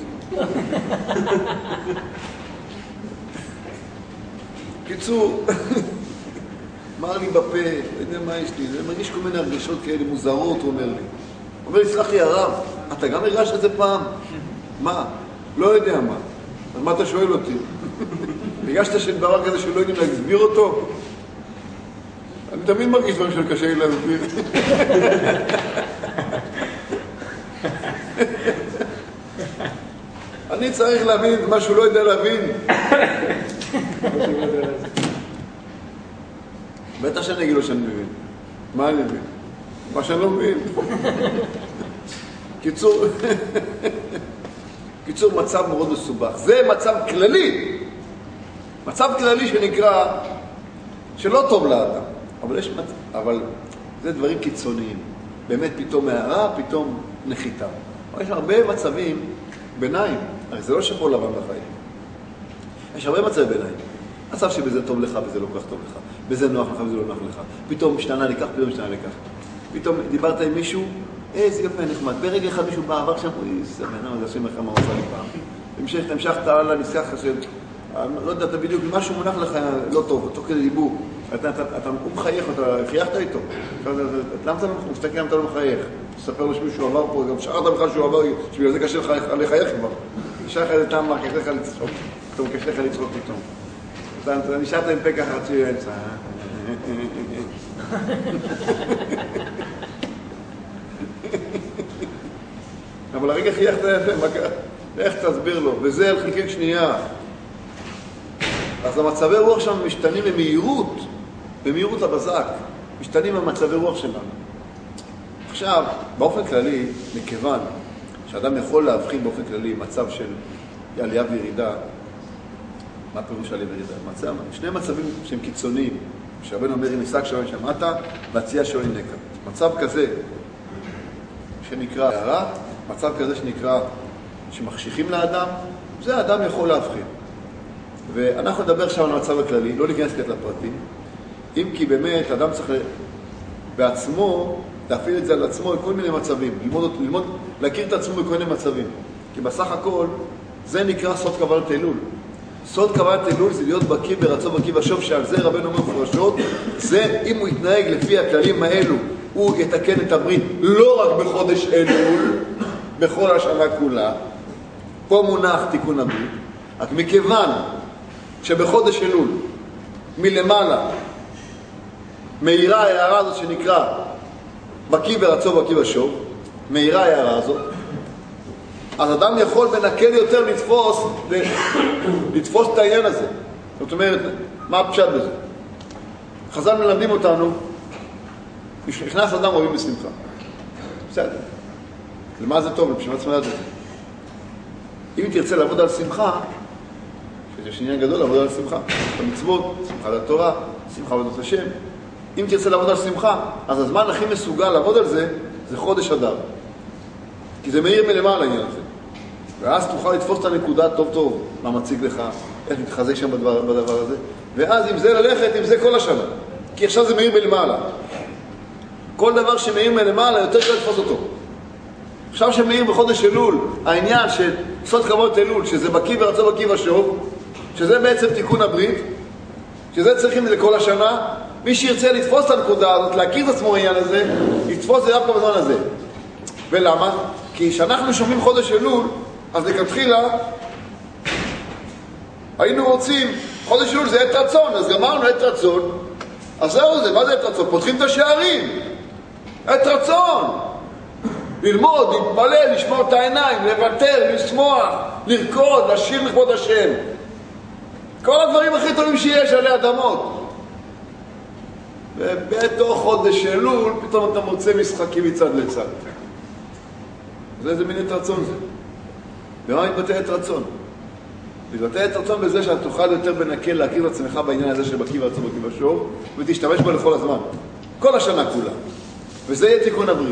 קיצור, אמר לי בפה, לא יודע מה יש לי, זה מרגיש כל מיני הרגשות כאלה מוזרות, הוא אומר לי. הוא אומר לי, סלח לי הרב, אתה גם הרגש את זה פעם? מה? לא יודע מה. אז מה אתה שואל אותי? הרגשת של דבר כזה שלא יודעים להסביר אותו? אני תמיד מרגיש דברים של קשה לי להסביר. אני צריך להבין את מה שהוא לא יודע להבין. בטח שאני אגיד לו שאני מבין. מה אני מבין? מה שאני לא מבין. קיצור, קיצור מצב מאוד מסובך. זה מצב כללי. מצב כללי שנקרא שלא טוב לאדם. אבל יש מצב, אבל זה דברים קיצוניים. באמת פתאום מהרה, פתאום נחיתה. אבל יש הרבה מצבים ביניים. הרי זה לא שחור לבן בחיים. יש הרבה מצבי ביניים. מצב שבזה טוב לך וזה לא כל כך טוב לך. בזה נוח לך וזה לא נוח לך. פתאום משתנה לי כך, פתאום משתנה לי כך. פתאום דיברת עם מישהו, איזה יפה נחמד. ברגע אחד מישהו בא, עבר שם, אוי, סבנה, זה השם לך מה עושה לי פעם. המשכת, המשכת הלאה, נסקח של... לא יודע, אתה בדיוק, משהו מונח לך לא טוב, תוך כדי דיבור. אתה, אתה, אתה, הוא מחייך, אתה חייכת איתו. למה אתה לא מסתכל, אתה לא מחייך? תספר לו שמישהו עבר פה, גם שרת בכלל שהוא עבר, שבגלל זה קשה לך לחייך כבר. קשה לך איזה טעם מה, קשה לך לצחוק. פתאום קשה לך לצחוק פתאום. אתה נשארת עם פה ככה רצוי אמצע. אבל הרגע חייכת יפה, איך תסביר לו? וזה על חלקי שנייה. אז המצבי רוח שם משתנים במהירות, במהירות הבזק, משתנים המצבי רוח שלנו. עכשיו, באופן כללי, מכיוון שאדם יכול להבחין באופן כללי מצב של עלייה וירידה, מה פירוש עלייה וירידה? מצב, שני מצבים שהם קיצוניים, שהרבנו אומר, אם ניסק שלו שמעת, והציע שלו נקע. מצב כזה שנקרא הערה, מצב כזה שנקרא שמחשיכים לאדם, זה האדם יכול להבחין. ואנחנו נדבר עכשיו על המצב הכללי, לא ניכנס כעת לפרטים, אם כי באמת אדם צריך בעצמו להפעיל את זה על עצמו בכל מיני מצבים, ללמוד, ללמוד, להכיר את עצמו בכל מיני מצבים. כי בסך הכל זה נקרא סוד כוונת אלול. סוד כוונת אלול זה להיות בקיא ברצון בקיא בשוב, שעל זה רבנו אומר מפורשות, זה אם הוא יתנהג לפי הכללים האלו, הוא יתקן את הברית לא רק בחודש אלול, בכל השנה כולה. פה מונח תיקון הברית, רק מכיוון שבחודש אלול מלמעלה מהירה ההערה הזאת שנקרא בקיא ברצון בקיא בשוב, מהירה ההערה הזאת, אז אדם יכול בנקל יותר לתפוס, לתפוס את העניין הזה. זאת אומרת, מה הפשט בזה? חז"ל מלמדים אותנו, נכנס אדם רואים בשמחה. בסדר. למה זה טוב? בשביל מה צריך לדעת את זה? אם תרצה לעבוד על שמחה, שיש עניין גדול לעבוד על שמחה, במצוות, שמחה לתורה, שמחה עבודת השם, אם תרצה לעבוד על שמחה, אז הזמן הכי מסוגל לעבוד על זה, זה חודש אדר. כי זה מאיר מלמעלה העניין הזה. ואז תוכל לתפוס את הנקודה טוב טוב, מה מציג לך, איך מתחזק שם בדבר, בדבר הזה, ואז עם זה ללכת, עם זה כל השנה. כי עכשיו זה מאיר מלמעלה. כל דבר שמאיר מלמעלה, יותר קל לתפוס אותו. עכשיו שמאיר בחודש אלול, העניין של סוד כוונת אלול, שזה בקיא ורצון בקיא בשוב, שזה בעצם תיקון הברית, שזה צריכים את זה כל השנה, מי שירצה לתפוס את הנקודה הזאת, להכיר את עצמו העניין הזה, לתפוס את זה דווקא בזמן הזה. ולמה? כי כשאנחנו שומעים חודש אלול, אז לכתחילה היינו רוצים, חודש אלול זה עת רצון, אז גמרנו עת רצון, אז זהו זה, מה זה עת רצון? פותחים את השערים, עת רצון, ללמוד, להתפלל, לשמור את העיניים, לוותר, לשמוח, לרקוד, לשיר לכבוד השם, כל הדברים הכי טובים שיש עלי אדמות. ובתוך חודש אלול פתאום אתה מוצא משחקים מצד לצד. זה איזה מין עת רצון זה. ומה מתבטא עת רצון? מתבטא עת רצון בזה שאתה תוכל יותר בנקל להכיר את עצמך בעניין הזה של בקיא ורצון בקיא בשוב, ותשתמש בו לכל הזמן. כל השנה כולה. וזה יהיה תיקון הברית.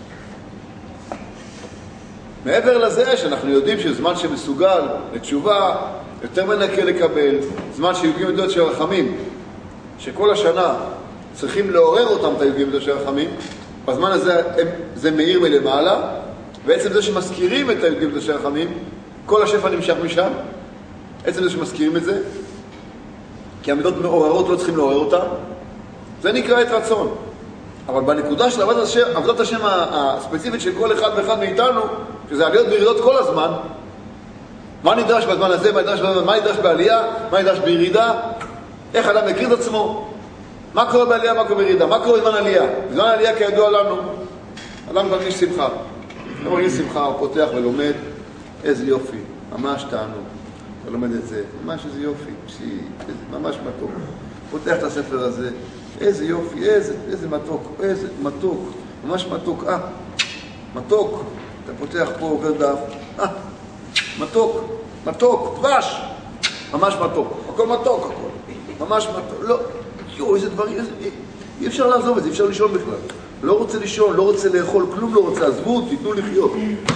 מעבר לזה שאנחנו יודעים שזמן שמסוגל לתשובה, יותר מנקל לקבל, זמן שיוגעים עדות של רחמים, שכל השנה צריכים לעורר אותם את היוגעים עדות של רחמים, בזמן הזה זה מאיר מלמעלה, בעצם זה שמזכירים את היוגעים עדות של רחמים, כל השפע נמשך משם, עצם זה שמזכירים את זה, כי המידות מעוררות לא צריכים לעורר אותם, זה נקרא עת רצון. אבל בנקודה של עבודת השם, עבודת השם הספציפית של כל אחד ואחד מאיתנו, שזה עליות וירידות כל הזמן, מה נדרש בזמן הזה, מה נדרש בזמן, מה נדרש בעלייה, מה נדרש בירידה, איך אדם מכיר את עצמו, מה קורה בעלייה, מה קורה בירידה, מה קורה בזמן עלייה. בזמן עלייה כידוע לנו, אדם מרגיש שמחה. אדם מרגיש שמחה, הוא פותח ולומד, איזה יופי, ממש תענוג. אתה לומד את זה, ממש איזה יופי, ממש מתוק. פותח את הספר הזה, איזה יופי, איזה, איזה מתוק, איזה מתוק, ממש מתוק, אה, מתוק. אתה פותח פה, עובר דף, אה, מתוק, מתוק, דבש, ממש מתוק, הכל מתוק, הכל, ממש מתוק, לא, יו, איזה דברים, איזה, אי אפשר לעזוב את זה, אי אפשר לישון בכלל, לא רוצה לישון, לא רוצה לאכול, כלום לא רוצה, עזבו, תיתנו לחיות.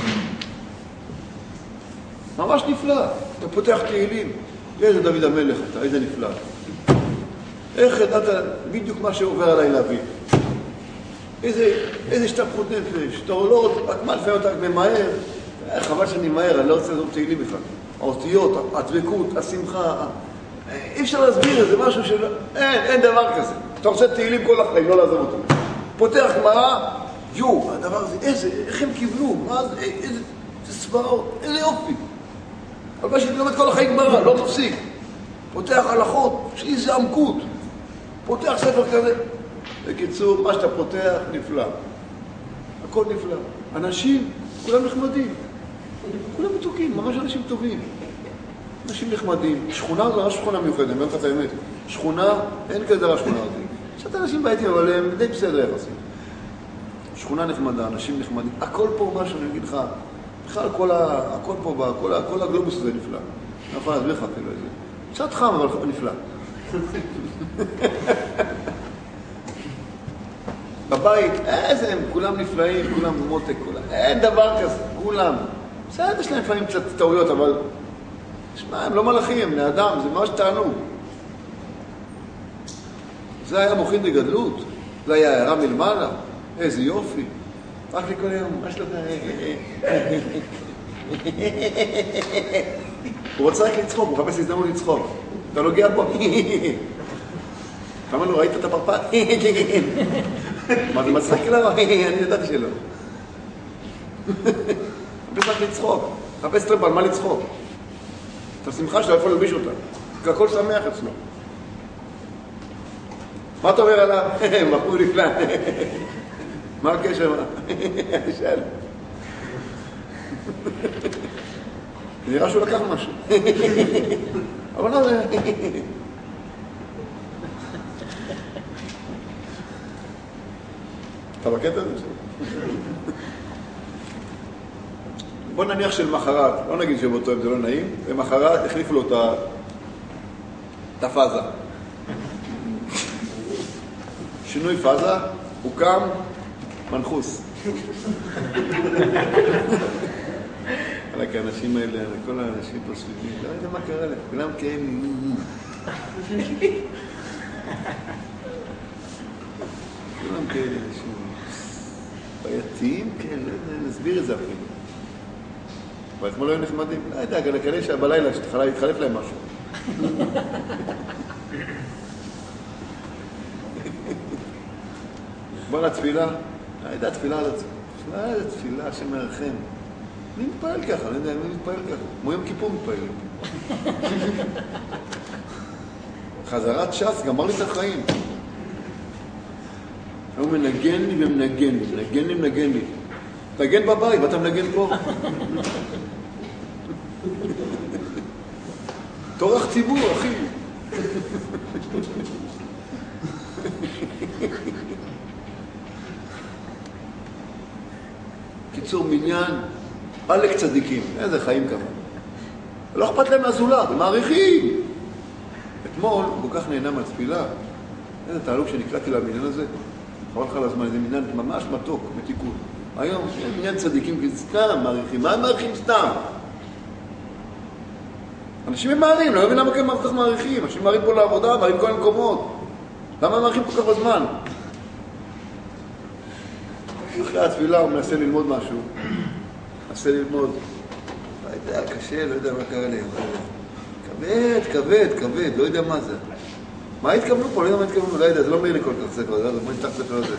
ממש נפלא, אתה פותח תהילים, איזה דוד המלך אתה, איזה נפלא. איך ידעת בדיוק מה שעובר עליי להביא? איזה, איזה שתפחות נפש, אתה לא רוצה, רק מה לפעמים אתה ממהר, חבל שאני מהר, אני לא רוצה לעזוב תהילים בכלל. האותיות, הדבקות, השמחה, אי אפשר להסביר את זה, משהו שלא, אין, אין דבר כזה. אתה רוצה תהילים כל החיים, לא לעזוב אותם. פותח גמרא, יו, הדבר הזה, איזה, איך הם קיבלו, מה זה, איזה, איזה סברות, איזה יופי. אבל מה שאני לומד כל החיים גמרא, לא מפסיק. פותח הלכות, שאיזה עמקות. פותח ספר כזה. בקיצור, מה שאתה פותח, נפלא. הכל נפלא. אנשים, כולם נחמדים. כולם מתוקים, ממש אנשים טובים. אנשים נחמדים. שכונה זו ממש שכונה מיוחדת, אני אומר לך את האמת. שכונה, אין כזה דבר שכונה אותי. קצת אנשים בעייתים, אבל הם די בסדר יחסית. שכונה נחמדה, אנשים נחמדים. הכל פה משהו, אני אגיד לך, בכלל כל ה... הכל פה, כל, ה... כל הגלובוס הזה נפלא. אני יכול להסביר לך אפילו את זה. קצת חם, אבל נפלא. בבית, איזה הם, כולם נפלאים, כולם מותק, כולם. אין דבר כזה, כולם. בסדר, יש להם לפעמים קצת טעויות, אבל... תשמע, הם לא מלאכים, הם בני אדם, זה ממש תענוג. זה היה מוחין בגדלות, זה היה הערה מלמעלה, איזה יופי. רק לי כל היום, מה שלך? הוא רוצה רק לצחוק, הוא מחפש הזדמנות לצחוק. אתה נוגע בו? כמה לא ראית את הפרפד? מה זה מצחק אליו? אני ידעתי שלא. מחפש רק לצחוק, מחפש טרמפ על מה לצחוק. את השמחה שלו, איפה ללביש אותה. כי הכל שמח אצלו. מה אתה אומר עליו? בחור נפלא. מה הקשר? אני שאל. נראה שהוא לקח משהו. אבל לא זה... אתה בקטע הזה? בוא נניח של מחרת, לא נגיד שבאותו יום זה לא נעים, ומחרת החליפו לו את הפאזה. שינוי פאזה, הוא קם מנחוס. על האנשים האלה, כל האנשים פה סביבים, לא יודע מה קרה להם, כולם כאלה. כולם כאלה אנשים בעייתיים, כן, נסביר את זה אפילו. אבל אתמול היו נחמדים, לא יודע, כאלה שבלילה שתחלה להתחלף להם משהו. בוא לתפילה, לא יודע, תפילה על עצמי. לא יודע, תפילה שמרחם. מי מתפעל ככה? אני יודע, מי מתפעל ככה? כמו יום כיפור מתפעל. חזרת ש"ס, גמר לי את החיים. הוא מנגן לי ומנגן לי, מנגן לי ומנגן לי. תנגן בבית, ואתה מנגן פה. תורך ציבור, אחי. קיצור, מניין, עלק צדיקים. איזה חיים כמה. לא אכפת להם מהזולת, הם מעריכים. אתמול, הוא כל כך נהנה מהתפילה. איזה תעלוק שנקלעתי למניין הזה. חבל לך על הזמן, זה מניין ממש מתוק, מתיקון. היום, מניין צדיקים, כי סתם מעריכים. מה הם מעריכים סתם? אנשים הם מעריכים, לא מבין למה כן כך מעריכים. אנשים מעריכים פה לעבודה, מעריכים כל המקומות. למה הם מעריכים כל כך בזמן? אחרי התפילה הוא מנסה ללמוד משהו. מנסה ללמוד. לא יודע, קשה, לא יודע מה קרה לי. כבד, כבד, כבד, לא יודע מה זה. מה התכוונו פה? לא יודע מה התכוונו, לא יודע, זה לא מעיר לי כל כך ספר, זה בוא נפתח ספר הזה.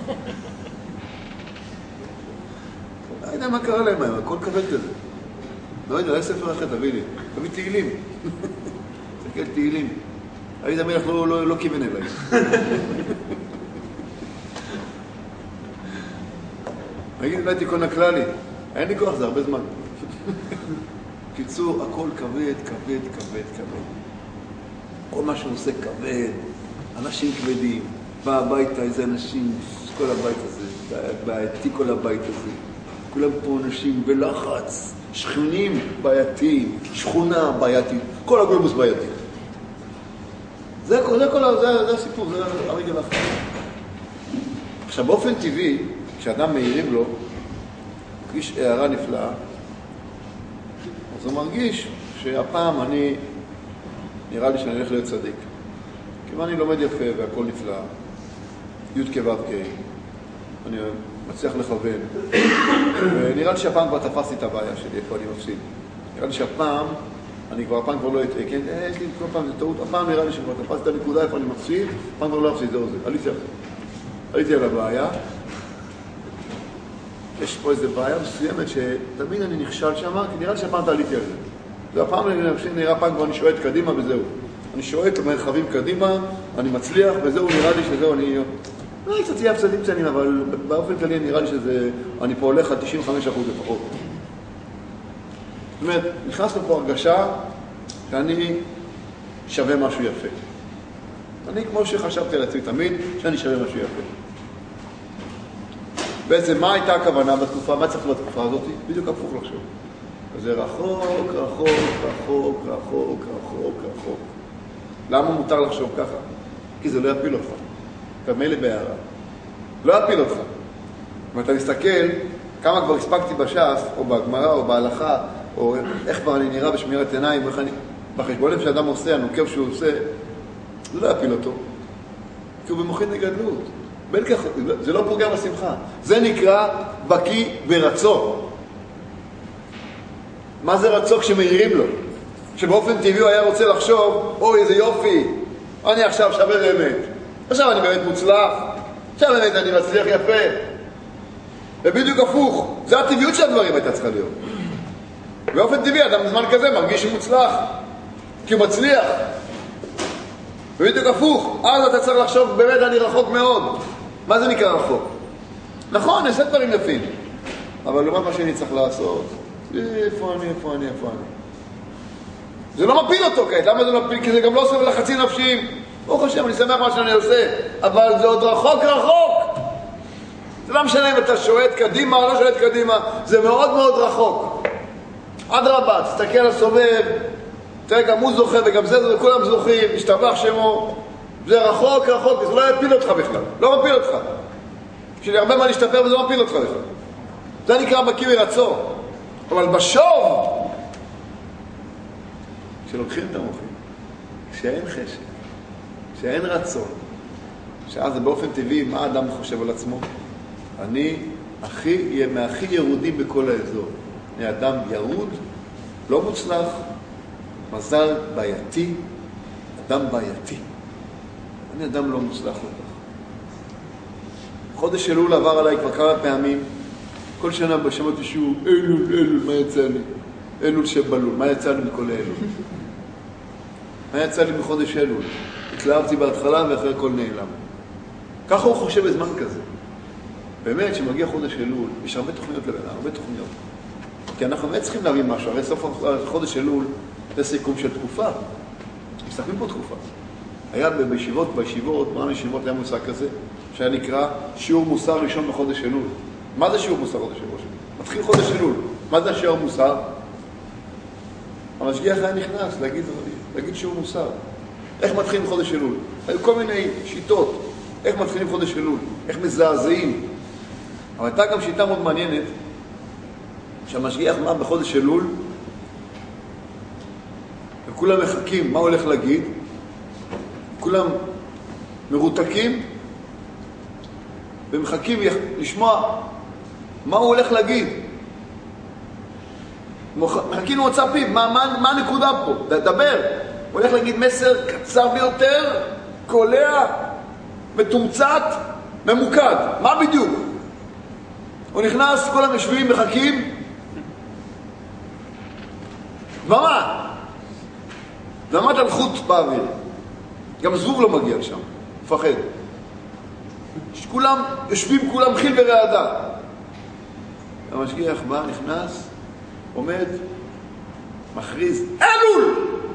לא יודע מה קרה להם, הכל כבד כזה. לא יודע, היה ספר אחר, תביא לי. תביא תהילים. תסתכל תהילים. אביד המלך לא כיוון אליי. נגיד, אולי תיקון הכללי. אין לי כוח, זה הרבה זמן. קיצור, הכל כבד, כבד, כבד, כבד. כל מה שהוא עושה כבד, אנשים כבדים, בא הביתה, איזה אנשים, כל הבית הזה, בעייתי כל הבית הזה. כולם פה אנשים בלחץ, שכנים בעייתיים, שכונה בעייתית, כל הגלובוס בעייתי. זה, זה, כל, זה, זה הסיפור, זה הרגל האחר. עכשיו, באופן טבעי, כשאדם מעירים לו, מרגיש הערה נפלאה, אז הוא מרגיש שהפעם אני, נראה לי שאני הולך להיות צדיק. כיוון אני לומד יפה והכל נפלא, י' כבב קי, אני מצליח לכוון, ונראה לי שהפעם כבר תפסתי את הבעיה שלי, איפה אני מפסיד. נראה לי שהפעם, אני כבר הפעם כבר לא אתאה, כן, יש לי כל פעם זה טעות, הפעם נראה לי שכבר תפסתי את הנקודה איפה אני מפסיד, הפעם כבר לא אפסיד, זהו זה, עליתי על זה. עליתי על הבעיה, יש פה איזו בעיה מסוימת שתמיד אני נכשל שם, כי נראה לי שהפעם תעליתי על זה. זה הפעם נראה פעם כבר אני שואט קדימה וזהו. אני שואט במרחבים קדימה, אני מצליח, וזהו נראה לי שזהו אני... אולי קצת יהיה הפסדים קטנים, אבל באופן כללי נראה לי שזה... אני פה הולך על תשעים וחמישה אחוז לפחות. זאת אומרת, נכנסנו פה הרגשה שאני שווה משהו יפה. אני כמו שחשבתי על עצמי תמיד, שאני שווה משהו יפה. בעצם מה הייתה הכוונה בתקופה, מה צריך בתקופה הזאת? בדיוק הפוך לחשוב. זה רחוק, רחוק, רחוק, רחוק, רחוק, רחוק. למה מותר לחשוב ככה? כי זה לא יפיל אותך. אתה מילא בהערה. לא יפיל אותך. ואתה מסתכל כמה כבר הספקתי בש"ס, או בגמרא, או בהלכה, או איך כבר אני נראה בשמירת עיניים, ואיך אני... בחשבונים שאדם עושה, הנוקב שהוא עושה, זה לא יפיל אותו. כי הוא במוחין לגדלות. בין כך, זה לא פוגע בשמחה. זה נקרא בקיא ברצון. מה זה רצון כשמעירים לו? שבאופן טבעי הוא היה רוצה לחשוב, אוי, איזה יופי, אני עכשיו שווה באמת. עכשיו אני באמת מוצלח, עכשיו באמת אני מצליח יפה. ובדיוק הפוך, זה הטבעיות של הדברים הייתה צריכה להיות. באופן טבעי, אדם בזמן כזה מרגיש שהוא מוצלח, כי הוא מצליח. ובדיוק הפוך, אז אתה צריך לחשוב, באמת אני רחוק מאוד. מה זה נקרא רחוק? נכון, אני עושה דברים יפים. אבל לעומת מה שאני צריך לעשות, איפה אני, איפה אני, איפה אני. זה לא מפיל אותו כעת, למה זה לא מפיל? כי זה גם לא עושה לחצים נפשיים. ברוך השם, אני שמח מה שאני עושה, אבל זה עוד רחוק רחוק. זה לא משנה אם אתה שועט קדימה או לא שועט קדימה, זה מאוד מאוד רחוק. עד רבה, תסתכל על הסובב, תראה, גם הוא זוכה וגם זה, וכולם זוכים, משתבח שמו. זה רחוק רחוק, זה לא יפיל אותך בכלל, לא מפיל אותך. יש לי הרבה מה להשתפר וזה לא מפיל אותך בכלל. זה נקרא בקיא ברצון. אבל בשוב, כשלוקחים את המוחים, כשאין חשק, כשאין רצון, שאז זה באופן טבעי, מה האדם חושב על עצמו? אני הכי, מהכי ירודים בכל האזור. אני אדם ירוד, לא מוצלח, מזל בעייתי, אדם בעייתי. אני אדם לא מוצלח אותך. חודש אלול עבר עליי כבר כמה פעמים, כל שנה בשמעתי שהוא, אלול, אלול, מה יצא לי? אלול שבלול, מה יצא לי מכל אלול? מה יצא לי מחודש אלול? התלהבתי בהתחלה ואחרי הכל נעלם. ככה הוא חושב בזמן כזה. באמת, שמגיע חודש אלול, יש הרבה תוכניות לבנה, הרבה תוכניות. כי אנחנו באמת צריכים להבין משהו, הרי סוף חודש אלול זה סיכום של תקופה. מסתכלים פה תקופה. היה בישיבות, בישיבות, מה הישיבות היה מושג כזה, שהיה נקרא שיעור מוסר ראשון בחודש אלול. מה זה שיעור מוסר חודש אלול? מתחיל חודש אלול. מה זה שיעור מוסר? המשגיח היה נכנס להגיד, להגיד שיעור מוסר. איך מתחילים חודש אלול? היו כל מיני שיטות. איך מתחילים חודש אלול? איך מזעזעים? אבל הייתה גם שיטה מאוד מעניינת, שהמשגיח מה בחודש אלול, וכולם מחכים מה הולך להגיד, כולם מרותקים, ומחכים לשמוע מה הוא הולך להגיד. מחכים להוצא פיו, מה, מה, מה הנקודה פה? דבר. הוא הולך להגיד מסר קצר ביותר, קולע, מתומצת, ממוקד. מה בדיוק? הוא נכנס, כולם יושבים, מחכים. דממה. דמת על חוט באוויר. גם זבוב לא מגיע לשם. מפחד. שכולם יושבים, כולם חיל ורעדה. המשגיח בא, נכנס, עומד, מכריז, אלול!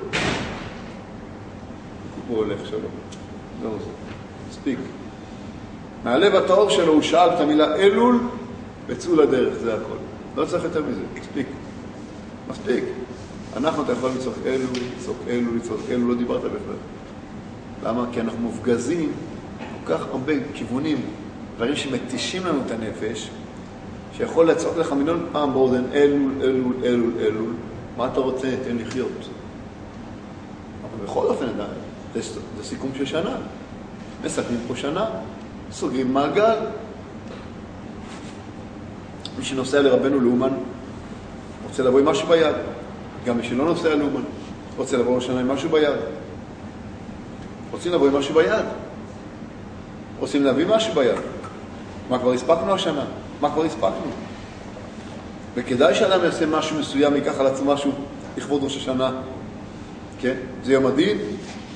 הוא הולך שלום. לא זה. מספיק. מהלב הטהור שלו הוא שאל את המילה אלול, וצאו לדרך, זה הכל. לא צריך יותר מזה. מספיק. מספיק. אנחנו אתה יכול לצעוק אלול, לצעוק אלול, לצעוק אלול, לא דיברת בכלל. למה? כי אנחנו מופגזים כל כך הרבה כיוונים, דברים שמתישים לנו את הנפש, שיכול לצעוק לך מיליון פעם באוזן, אלול, אלול, אלול, אלול, מה אתה רוצה? תן לחיות. אבל בכל אופן, זה, זה סיכום של שנה. מסכמים פה שנה, סוגרים מעגל. מי שנוסע לרבנו לאומן, רוצה לבוא עם משהו ביד. גם מי שלא נוסע לאומן, רוצה לבוא לשנה עם משהו ביד. רוצים לבוא עם משהו ביד. רוצים להביא משהו ביד. מה כבר הספקנו השנה? מה כבר הספקנו? וכדאי שאדם יעשה משהו מסוים, ייקח על עצמו משהו לכבוד ראש השנה. כן? זה יום הדין,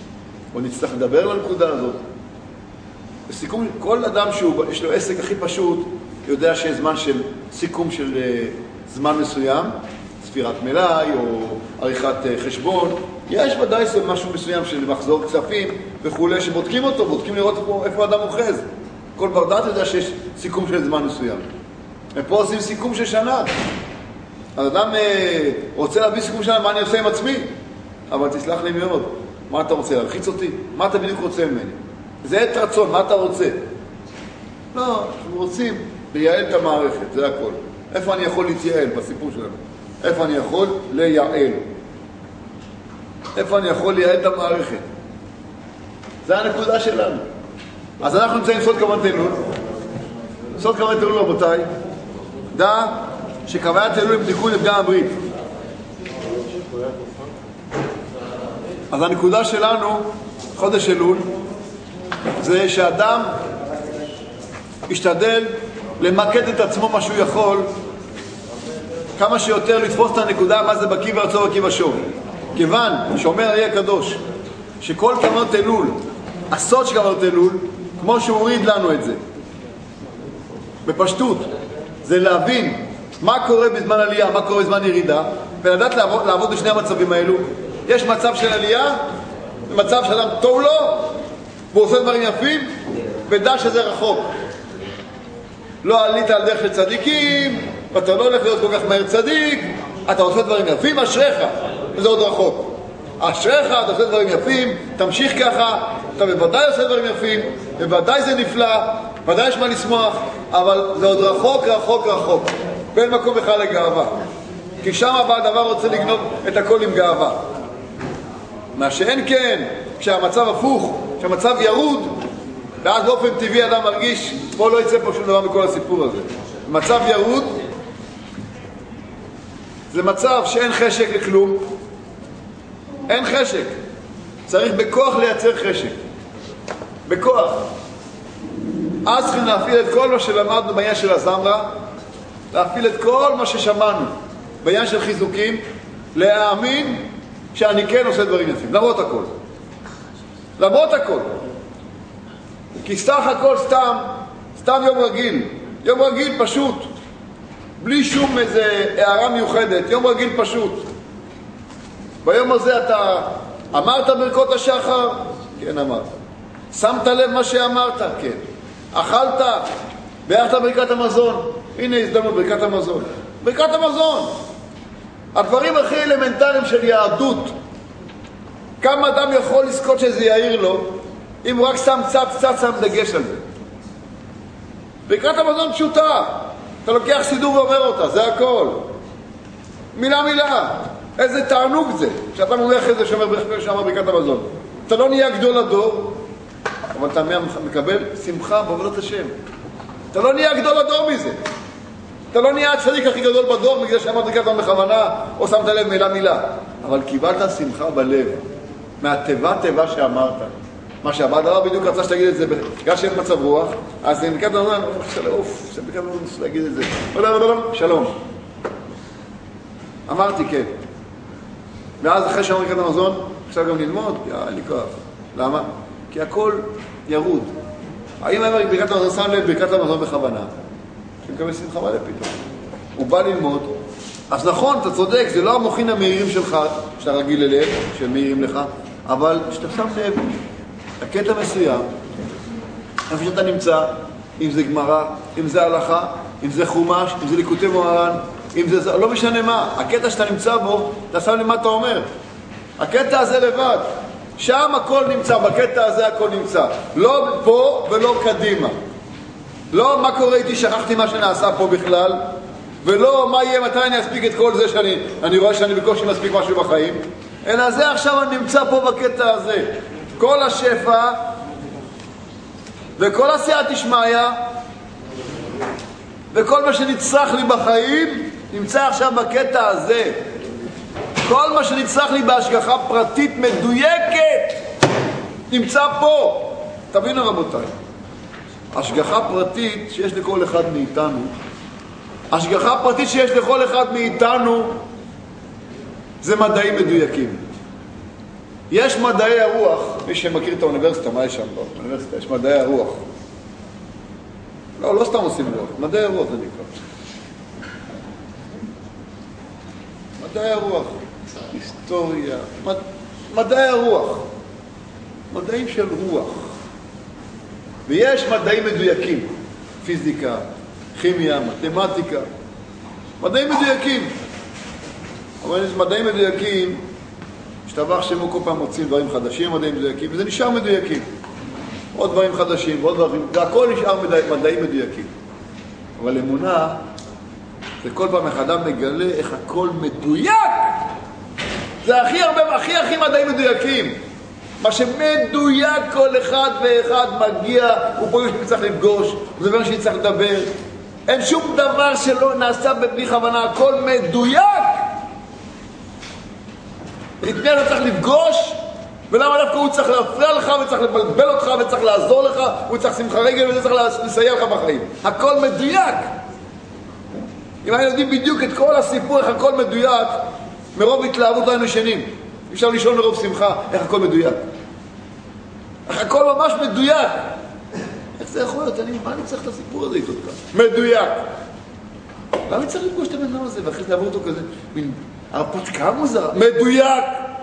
או נצטרך לדבר על הנקודה הזאת. בסיכום, כל אדם שיש לו עסק הכי פשוט, יודע שיש זמן של סיכום של uh, זמן מסוים, ספירת מלאי או עריכת uh, חשבון. יש ודאי משהו מסוים של מחזור כספים וכולי, שבודקים אותו, בודקים לראות איפה, איפה אדם אוחז. כל בר דעת יודע שיש סיכום של זמן מסוים. ופה עושים סיכום של שנה. אז אדם uh, רוצה להביא סיכום שנה, מה אני עושה עם עצמי? אבל תסלח לי מאוד, מה אתה רוצה? להלחיץ אותי? מה אתה בדיוק רוצה ממני? זה עת רצון, מה אתה רוצה? לא, אנחנו רוצים לייעל את המערכת, זה הכל. איפה אני יכול להתייעל בסיפור שלנו? איפה אני יכול לייעל? איפה אני יכול לייעל את המערכת? זה הנקודה שלנו. אז אנחנו נמצאים סוד כוונת אלול. סוד כוונת אלול, רבותיי. דע שכוונת אלול הם תיקון לפגם הברית. אז הנקודה שלנו, חודש אלול, זה שאדם ישתדל למקד את עצמו מה שהוא יכול, כמה שיותר לתפוס את הנקודה מה זה בקיא וארצו בקיא ושוב. כיוון שאומר אריה הקדוש שכל כוונות אלול, הסוד של כוונות אלול, כמו שהוא הוריד לנו את זה בפשטות, זה להבין מה קורה בזמן עלייה, מה קורה בזמן ירידה, ולדעת לעבוד, לעבוד בשני המצבים האלו. יש מצב של עלייה, מצב שאדם טוב לו והוא עושה דברים יפים, ודע שזה רחוק. לא עלית על דרך של צדיקים, ואתה לא הולך להיות כל כך מהר צדיק, אתה עושה דברים יפים, אשריך, וזה עוד רחוק. אשריך, אתה עושה דברים יפים, תמשיך ככה, אתה בוודאי עושה דברים יפים, בוודאי זה נפלא, ודאי יש מה לשמוח, אבל זה עוד רחוק, רחוק, רחוק. בין מקום בכלל לגאווה. כי שם הבא הדבר רוצה לגנוב את הכל עם גאווה. מה שאין כן, כשהמצב הפוך, כשהמצב ירוד, ואז באופן טבעי אדם מרגיש, פה לא יצא פה שום דבר מכל הסיפור הזה. מצב ירוד, זה מצב שאין חשק לכלום, אין חשק. צריך בכוח לייצר חשק. בכוח. אז צריכים להפעיל את כל מה שלמדנו בעניין של הזמרה, להפעיל את כל מה ששמענו בעניין של חיזוקים, להאמין שאני כן עושה דברים יפים, למרות הכל. למרות הכל. כי סך הכל סתם, סתם יום רגיל. יום רגיל פשוט. בלי שום איזה הערה מיוחדת. יום רגיל פשוט. ביום הזה אתה אמרת ברכות השחר? כן, אמרת. שמת לב מה שאמרת? כן. אכלת? בירכת ברכת המזון? הנה הזדמנות, ברכת המזון. ברכת המזון. הדברים הכי אלמנטריים של יהדות. כמה אדם יכול לזכות שזה יעיר לו, אם הוא רק שם קצת, קצת שם דגש על זה. ברכת המזון פשוטה. אתה לוקח סידור ואומר אותה, זה הכל. מילה מילה. איזה תענוג זה, שאתה מולך איזה שאומר ברכת המזון. אתה לא נהיה גדול הדור, אבל אתה מקבל שמחה בעבודת השם. אתה לא נהיה גדול הדור מזה. אתה לא נהיה הצדיק הכי גדול בדור בגלל שאמרת ברכת המזון בכוונה, או שמת לב מילה מילה. אבל קיבלת שמחה בלב, מהטבע טבע שאמרת. מה שהבא דבר בדיוק רצה שתגיד את זה, בגלל שאין מצב רוח, אז ברכת המזון, אוף, ברכת המזון נסו להגיד את זה. שלום. אמרתי כן. ואז אחרי שאמר ברכת המזון, עכשיו גם ללמוד, אין לי כוח. למה? כי הכל ירוד. האם אמר ברכת המזון שם לב ברכת המזון בכוונה? שמקבל שמחה מלא פתאום. הוא בא ללמוד, אז נכון, אתה צודק, זה לא המוחין המהירים שלך, שאתה רגיל אליהם, שהם מהירים לך, אבל שאתה שם לב, הקטע מסוים, איפה שאתה נמצא, אם זה גמרא, אם זה הלכה, אם זה חומש, אם זה ליקוטי מוהר"ן, אם זה, לא משנה מה, הקטע שאתה נמצא בו, אתה שם למה אתה אומר. הקטע הזה לבד, שם הכל נמצא, בקטע הזה הכל נמצא. לא פה ולא קדימה. לא מה קורה איתי, שכחתי מה שנעשה פה בכלל, ולא מה יהיה, מתי אני אספיק את כל זה שאני אני רואה שאני בקושי מספיק משהו בחיים, אלא זה עכשיו אני נמצא פה בקטע הזה. כל השפע וכל הסייעתא דשמיא וכל מה שנצטרך לי בחיים נמצא עכשיו בקטע הזה. כל מה שנצטרך לי בהשגחה פרטית מדויקת נמצא פה. תבינו רבותיי, השגחה פרטית שיש לכל אחד מאיתנו, השגחה פרטית שיש לכל אחד מאיתנו זה מדעים מדויקים. יש מדעי הרוח מי שמכיר את האוניברסיטה, מה יש שם באוניברסיטה? יש מדעי הרוח. לא, לא סתם עושים רוח, מדעי הרוח זה נקרא. מדעי הרוח, היסטוריה, מד... מדעי הרוח, מדעים של רוח. ויש מדעים מדויקים, פיזיקה, כימיה, מתמטיקה, מדעים מדויקים. אבל יש מדעים מדויקים, שטבח שמו כל פעם מוצאים דברים חדשים, מדעים מדויקים, וזה נשאר מדויקים. עוד דברים חדשים, ועוד דברים, והכל נשאר מדע, מדעים מדויקים. אבל אמונה, זה כל פעם איך אדם מגלה איך הכל מדויק. זה הכי הרבה, הכי הכי מדעים מדויקים. מה שמדויק כל אחד ואחד מגיע, הוא פוגש שצריך לפגוש, הוא דבר שצריך לדבר. אין שום דבר שלא נעשה בלי כוונה, הכל מדויק. את מי אתה צריך לפגוש, ולמה דווקא הוא צריך להפריע לך, וצריך לבלבל אותך, וצריך לעזור לך, הוא צריך שמחה רגל, וזה צריך לסייע לך בחיים. הכל מדויק. אם היינו יודעים בדיוק את כל הסיפור, איך הכל מדויק, מרוב התלהבות היינו ישנים. אפשר לישון מרוב שמחה, איך הכל מדויק. איך הכל ממש מדויק. איך זה יכול להיות? אני, מה אני צריך את הסיפור הזה איתו כאן? מדויק. למה אני צריך לפגוש את הבן אדם הזה, ואחרי זה לעבור אותו כזה, מין הרפתקה מוזרה? מדויק.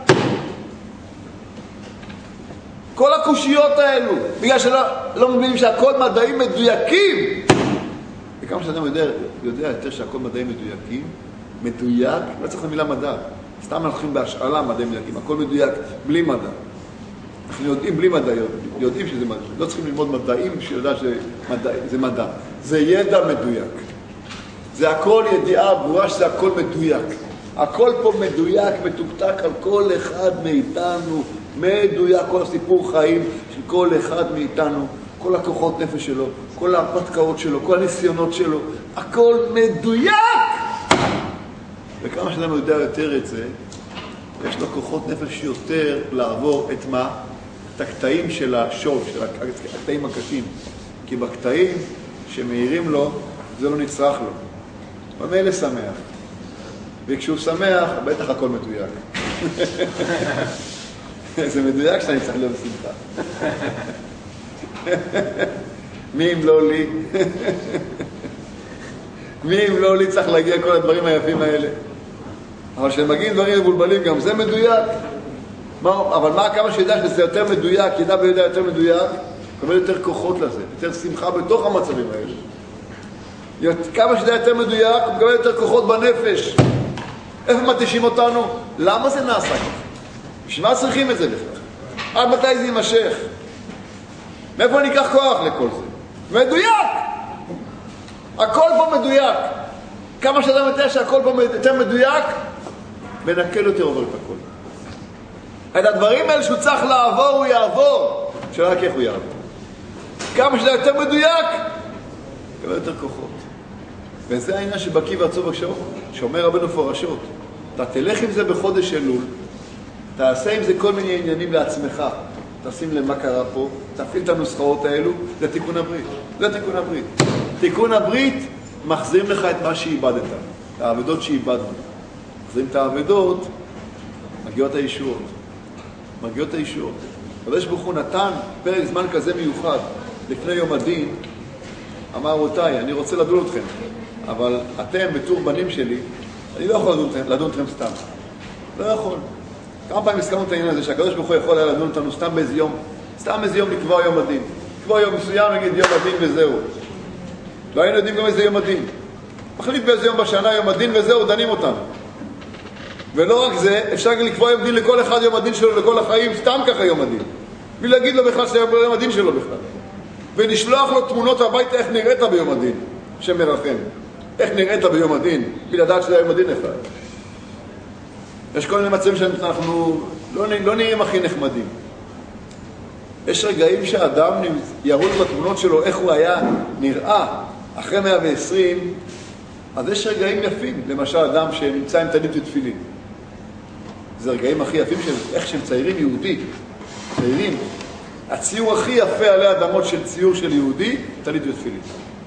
כל הקושיות האלו, בגלל שלא לא מבינים שהכל מדעים מדויקים. וכמה שאדם יודע, יודע יותר שהכל מדעים מדויקים, מדויק, לא צריך למילה מדע. סתם אנחנו הולכים בהשאלה מדעים מדויקים, הכל מדויק, בלי מדע. אנחנו יודעים בלי מדע, יודעים שזה מדע. לא צריכים ללמוד מדעים שיודע שזה מדע. זה ידע מדויק. זה הכל ידיעה ברורה שזה הכל מדויק. הכל פה מדויק, מתוקתק על כל אחד מאיתנו. מדויק, כל הסיפור חיים של כל אחד מאיתנו, כל הכוחות נפש שלו, כל ההרפתקאות שלו, כל הניסיונות שלו, הכל מדויק! וכמה שאדם יודע יותר את זה, יש לו כוחות נפש יותר לעבור את מה? את הקטעים של השוב, של הקטעים הקשים. כי בקטעים שמאירים לו, זה לא נצרך לו. במילא שמח. וכשהוא שמח, בטח הכל מדויק. זה מדויק שאני צריך להיות בשמחה. מי אם לא לי? מי אם לא לי צריך להגיע כל הדברים היפים האלה? אבל כשמגיעים דברים מבולבלים גם זה מדויק. אבל מה כמה שידע שזה יותר מדויק, ידע וידע יותר מדויק, קבל יותר כוחות לזה, יותר שמחה בתוך המצבים האלה. כמה שידע יותר מדויק, הוא מקבל יותר כוחות בנפש. איפה מתישים אותנו? למה זה נעשה ככה? בשביל מה צריכים את זה בכלל? עד מתי זה יימשך? מאיפה אני אקח כוח לכל זה? מדויק! הכל פה מדויק. כמה שאדם יודע שהכל פה יותר מדויק, ונקל יותר עובר את הכל. את הדברים האלה שהוא צריך לעבור, הוא יעבור. שאלה רק איך הוא יעבור. כמה שזה יותר מדויק, יקבל יותר כוחות. וזה העניין שבקיא ועצוב הקשור, שאומר רבנו מפורשות. אתה תלך עם זה בחודש אלול, תעשה עם זה כל מיני עניינים לעצמך. תשים לב מה קרה פה, תפעיל את הנוסחאות האלו, זה תיקון הברית. זה תיקון הברית. תיקון הברית מחזירים לך את מה שאיבדת, את העבודות שאיבדנו. מחזירים את העבודות, מגיעות הישועות. מגיעות הישועות. הקדוש ברוך הוא נתן פרק זמן כזה מיוחד לפני יום הדין, אמר אותי, אני רוצה לדון אתכם, אבל אתם בתור בנים שלי, אני לא יכול לדון אתכם, לדון אתכם סתם. לא יכול. כמה פעמים הסכמנו את העניין הזה שהקדוש ברוך הוא יכול היה לדון אותנו סתם באיזה יום, סתם איזה יום לקבוע יום הדין. לקבוע יום מסוים, נגיד יום הדין וזהו. לא היינו יודעים גם איזה יום הדין. מחליט באיזה יום בשנה יום הדין וזהו, דנים אותנו. ולא רק זה, אפשר גם לקבוע יום דין לכל אחד יום הדין שלו, לכל החיים, סתם ככה יום הדין. בלי להגיד לו בכלל שזה יום הדין שלו בכלל. ונשלוח לו תמונות הביתה איך נראית ביום הדין, שמרחם. איך נראית ביום הדין, בלי לדעת שזה יום הדין אחד. יש כל מיני מצבים שאנחנו לא, לא נראים הכי נחמדים. יש רגעים שהאדם יראו בתמונות שלו איך הוא היה נראה אחרי מאה ועשרים, אז יש רגעים יפים, למשל אדם שנמצא עם תנית ותפילין. זה רגעים הכי יפים של איך שהם צעירים יהודי, צעירים. הציור הכי יפה עלי אדמות של ציור של יהודי, תנית ותפילין.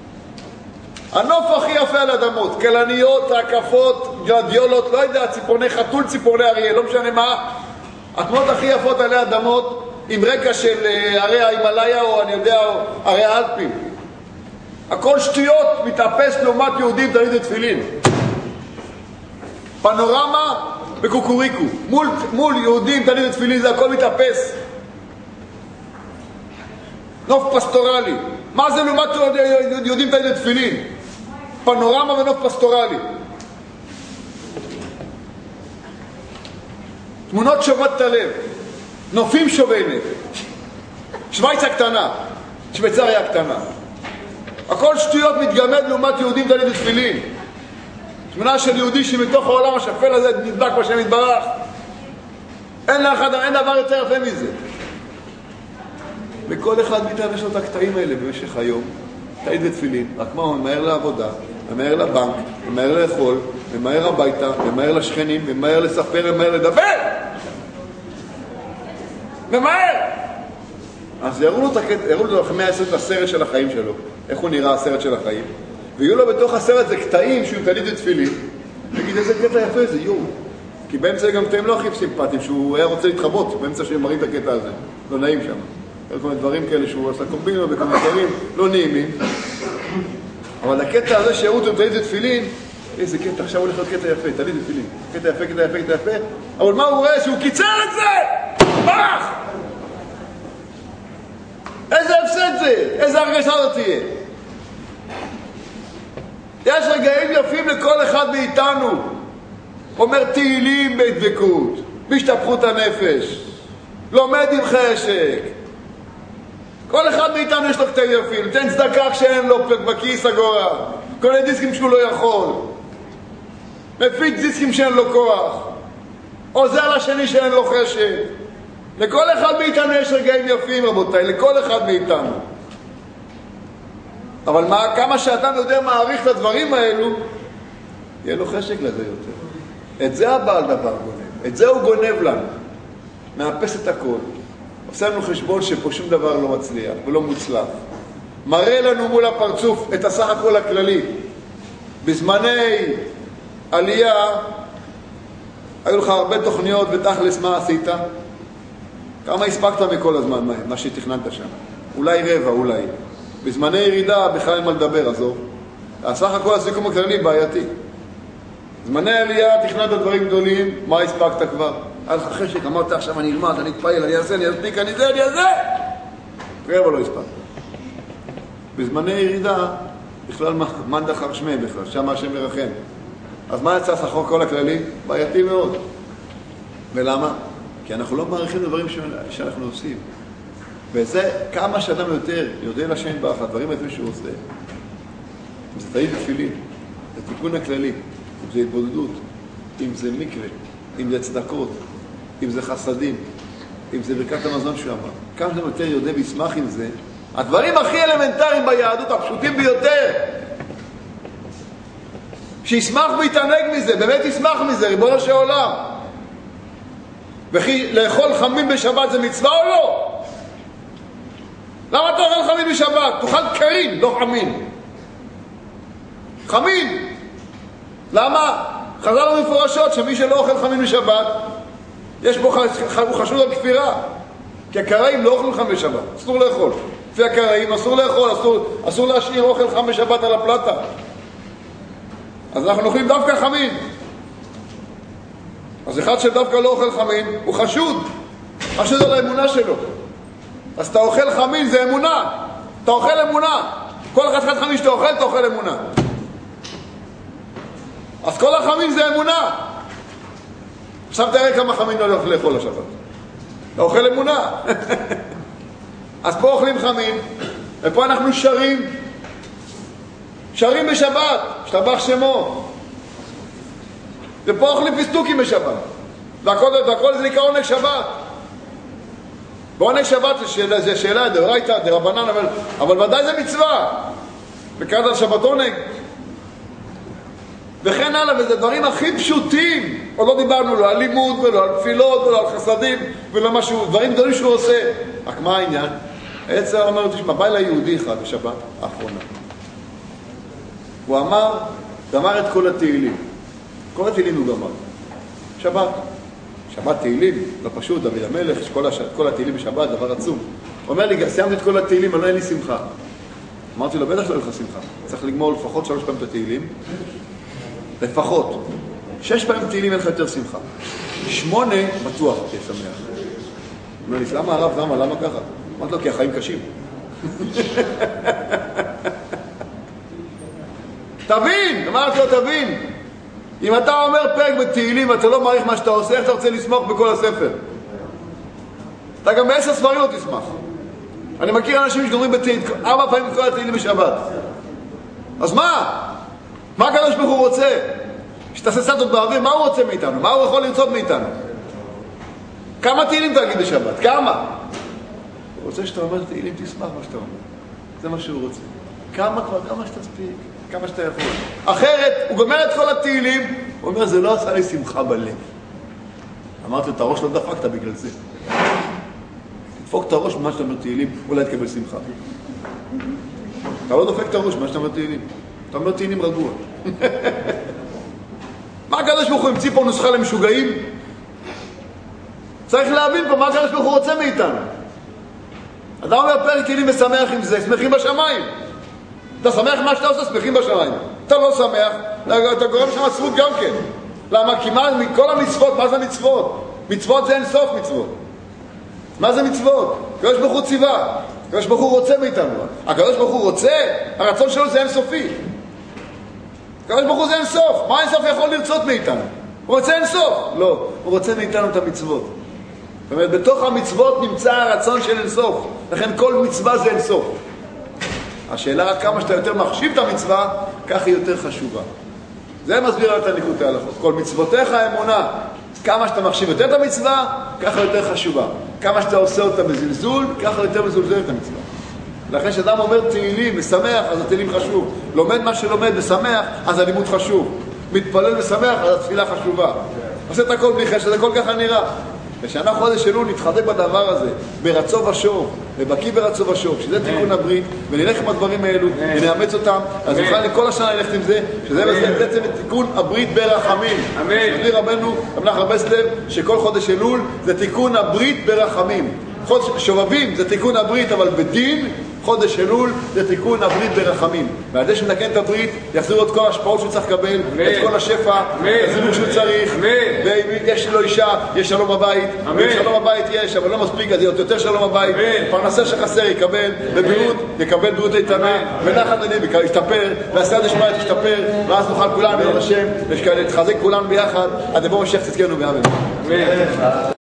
הנוף הכי יפה על אדמות, כלניות, הקפות, גלדיולות, לא יודע, ציפורני חתול, ציפורני אריה, לא משנה מה. התמונות הכי יפות עלי אדמות, עם רקע של הרי ההימאליה או אני יודע, או הרי האלפים. הכל שטויות, מתאפס לעומת יהודים תמיד לתפילין. פנורמה וקוקוריקו. מול, מול יהודים תמיד לתפילין זה הכל מתאפס. נוף פסטורלי. מה זה לעומת יהודים תמיד לתפילין? פנורמה ונוף פסטורלי. תמונות שובות את הלב. נופים שובי לב. שוויץ הקטנה. שוויצריה הקטנה. הכל שטויות מתגמד לעומת יהודים תמיד לתפילין. תמונה של יהודי שמתוך העולם השפל הזה נדבק בשם יתברך. אין לאחד, אין דבר יותר יפה מזה. וכל אחד מאיתנו יש לו את הקטעים האלה במשך היום. תעיד ותפילין, רק מה הוא ממהר לעבודה, ממהר לבנק, ממהר לאכול, ממהר הביתה, ממהר לשכנים, ממהר לספר, ממהר לדבר. ממהר! אז יראו לו, יראו לו אחרי מאה ועשרים את הסרט של החיים שלו, איך הוא נראה הסרט של החיים, ויהיו לו בתוך הסרט זה קטעים שהוא תעיד ותפילין, נגיד איזה קטע יפה זה, יואו. כי באמצע גם קטעים לא הכי סימפטיים, שהוא היה רוצה להתחבות, באמצע שהם מראים את הקטע הזה, לא נעים שם. כל מיני דברים כאלה שהוא עשה קומבינו וכל מיני דברים לא נעימים. אבל הקטע הזה שהראו אותו תעיד ותפילין, איזה קטע, עכשיו הולך להיות קטע יפה, תעיד ותפילין. קטע יפה, קטע יפה, קטע יפה. אבל מה הוא רואה? שהוא קיצר את זה! פח! איזה הפסד זה? איזה הרגשה זאת תהיה? יש רגעים יפים לכל אחד מאיתנו. אומר תהילים בהדבקות, בהשתפכות הנפש, לומד עם חשק. כל אחד מאיתנו יש לו קטעים יפים. תן צדקה כשאין לו בכיס אגורה. כל מיני דיסקים שהוא לא יכול. מפיץ דיסקים שאין לו כוח. עוזר לשני שאין לו חשק. לכל אחד מאיתנו יש רגעים יפים, רבותיי. לכל אחד מאיתנו. אבל מה, כמה שאתה יודע מעריך את הדברים האלו, יהיה לו חשק לזה יותר. את זה הבעל דבר גונב. את זה הוא גונב לנו. מאפס את הכל. עושה לנו חשבון שפה שום דבר לא מצליח ולא מוצלח. מראה לנו מול הפרצוף את הסך הכל הכללי. בזמני עלייה היו לך הרבה תוכניות ותכלס מה עשית? כמה הספקת מכל הזמן מה, מה שתכננת שם? אולי רבע, אולי. בזמני ירידה בכלל אין מה לדבר, עזוב. הסך הכל הסיכום הכללי בעייתי. זמני עלייה תכננת דברים גדולים, מה הספקת כבר? היה לך חשק, אמרת עכשיו אני אלמד, אני אתפעל, אני אעשה, אני אספיק, אני זה, אני אעשה. רבע לא הספקת. בזמני ירידה, בכלל מן דחר שמי בכלל, שם השם מרחם. אז מה יצא סחור כל הכללי? בעייתי מאוד. ולמה? כי אנחנו לא מעריכים דברים שאנחנו עושים. וזה כמה שאדם יותר יודע לשם באחד, הדברים האלה שהוא עושה. אם זה תעיד תפילין, זה תיקון הכללי, אם זה התבודדות, אם זה מקרה, אם זה צדקות, אם זה חסדים, אם זה ברכת המזון שהוא אמר. כמה שאדם יותר יודע וישמח עם זה, הדברים הכי אלמנטריים ביהדות, הפשוטים ביותר, שישמח ויתענג מזה, באמת ישמח מזה, ריבונו של עולם. וכי לאכול חמין בשבת זה מצווה או לא? למה אתה אוכל חמין בשבת? תאכל קרין, לא חמין. חמין. למה? חז"ל מפורשות שמי שלא אוכל חמין בשבת, יש בו חשוד על כפירה. כי הקראים לא אוכלים חמין בשבת, אסור לאכול. לפי הקראים אסור לאכול, אסור, אסור להשאיר אוכל חמין בשבת על הפלטה. אז אנחנו אוכלים דווקא חמין. אז אחד שדווקא לא אוכל חמין, הוא חשוד. חשוד על האמונה שלו. אז אתה אוכל חמין, זה אמונה. אתה אוכל אמונה. כל אחד חד חמין שאתה אוכל, אתה אוכל אמונה. אז כל החמין זה אמונה. עכשיו תראה כמה חמין לא הולך לאכול השבת. אתה אוכל אמונה. אז פה אוכלים חמין, ופה אנחנו שרים. שרים בשבת, שתבח שמו. ופה אוכלים פיסטוקים בשבת. והכל, והכל זה נקרא עונג שבת. ועונג שבת זה שאלה, זה שאלה, דאורייתא, דרבנן, אבל, אבל ודאי זה מצווה. וקראת על שבת עונג. וכן הלאה, וזה דברים הכי פשוטים. עוד לא דיברנו לא על לימוד, ולא על תפילות, ולא על חסדים, ולא משהו, דברים גדולים שהוא עושה. רק מה העניין? עצר אומר, תשמע, בא אליי יהודי אחד בשבת האחרונה. הוא אמר, גמר את כל התהילים. כל התהילים הוא גמר. שבת. שבת תהילים, לא פשוט, דוד המלך, כל, הש... כל התהילים בשבת, דבר עצום. הוא אומר לי, סיימתי את כל התהילים, אבל לא אין לי שמחה. אמרתי לו, בטח לא אין לך שמחה. צריך לגמור לפחות שלוש פעמים את התהילים. לפחות. שש פעמים תהילים אין לך יותר שמחה. שמונה, בטוח תהיה שמח. הוא אומר לי, למה הרב, למה, למה ככה? אמרתי לו, כי החיים קשים. תבין, אמרתי לו, תבין. אם אתה אומר פרק בתהילים ואתה לא מעריך מה שאתה עושה, איך אתה רוצה לשמוח בכל הספר? אתה גם בעשר ספרים לא תשמח. אני מכיר אנשים שגומרים בתהילים, ארבע פעמים כל התהילים בשבת. אז מה? מה הקדוש ברוך הוא רוצה? שתעשה סלטות באוויר, מה הוא רוצה מאיתנו? מה הוא יכול לרצות מאיתנו? כמה תהילים תגיד בשבת? כמה? הוא רוצה שאתה אומר תהילים, תשמח מה שאתה אומר. זה מה שהוא רוצה. כמה כבר, כמה שתספיק, כמה שאתה יכול. אחרת, הוא גומר את כל התהילים, הוא אומר, זה לא עשה לי שמחה בלב. אמרתי, את הראש לא דפקת בגלל זה. תדפוק את הראש במה שאתה אומר תהילים, אולי תקבל שמחה. אתה לא דופק את הראש במה שאתה אומר תהילים. אתה אומר תהילים רגוע. מה הקדוש ברוך הוא המציא פה נוסחה למשוגעים? צריך להבין פה מה הקדוש ברוך הוא רוצה מאיתנו. אתה אומר פרק תהילים ושמח עם זה, שמחים בשמיים. אתה שמח מה שאתה עושה, שמחים בשמיים. אתה לא שמח, אתה גורם שם עצמות גם כן. למה? כי מה, מכל המצוות, מה זה מצוות? מצוות זה אין סוף מצוות. מה זה מצוות? הקדוש ברוך הוא ציווה. הקדוש ברוך הוא רוצה מאיתנו. הקדוש ברוך הוא רוצה, הרצון שלו זה אין סופי. הקדוש ברוך הוא זה אין סוף. מה אין סוף יכול לרצות מאיתנו? הוא רוצה אין סוף. לא, הוא רוצה מאיתנו את המצוות. זאת אומרת, בתוך המצוות נמצא הרצון של אין סוף. לכן כל מצווה זה אין סוף. השאלה רק כמה שאתה יותר מחשיב את המצווה, כך היא יותר חשובה. זה מסביר את הניקוטי הלכות. כל מצוותיך האמונה, כמה שאתה מחשיב יותר את המצווה, ככה יותר חשובה. כמה שאתה עושה אותה בזלזול, ככה יותר מזולזל את המצווה. לכן שאדם אומר תהילים ושמח, אז התהילים חשוב. לומד מה שלומד ושמח, אז הלימוד חשוב. מתפלל ושמח, אז התפילה חשובה. עושה את הכל בלי חשב, זה כל ככה נראה. ושנה חודש אלול נתחזק בדבר הזה, ברצו ושוב, ובקיא ברצו ושוב, שזה תיקון הברית, ונלך עם הדברים האלו, ונאמץ אותם, אז נוכל לכל השנה ללכת עם זה, שזה בעצם תיקון הברית ברחמים. אמן. נביא רבנו, רב נחמן ברסלב, שכל חודש אלול זה תיקון הברית ברחמים. חודש שובבים זה תיקון הברית, אבל בדין, חודש אלול זה תיקון הברית ברחמים. ועל זה שנתקן את הברית, יחזירו את כל ההשפעות שהוא צריך לקבל, את כל השפע, יחזירו שהוא צריך, ויש לו אישה, יש שלום בבית, ויש שלום בבית יש, אבל לא מספיק, אז יותר שלום בבית, פרנסה שחסר יקבל, בבריאות, יקבל בריאות איתנה, ונחת עליהם ישתפר, והסייעת השמעת ישתפר, ואז נוכל כולנו, בעזרת השם, להתחזק כולנו ביחד, עד יבוא משיח צדקנו באמן.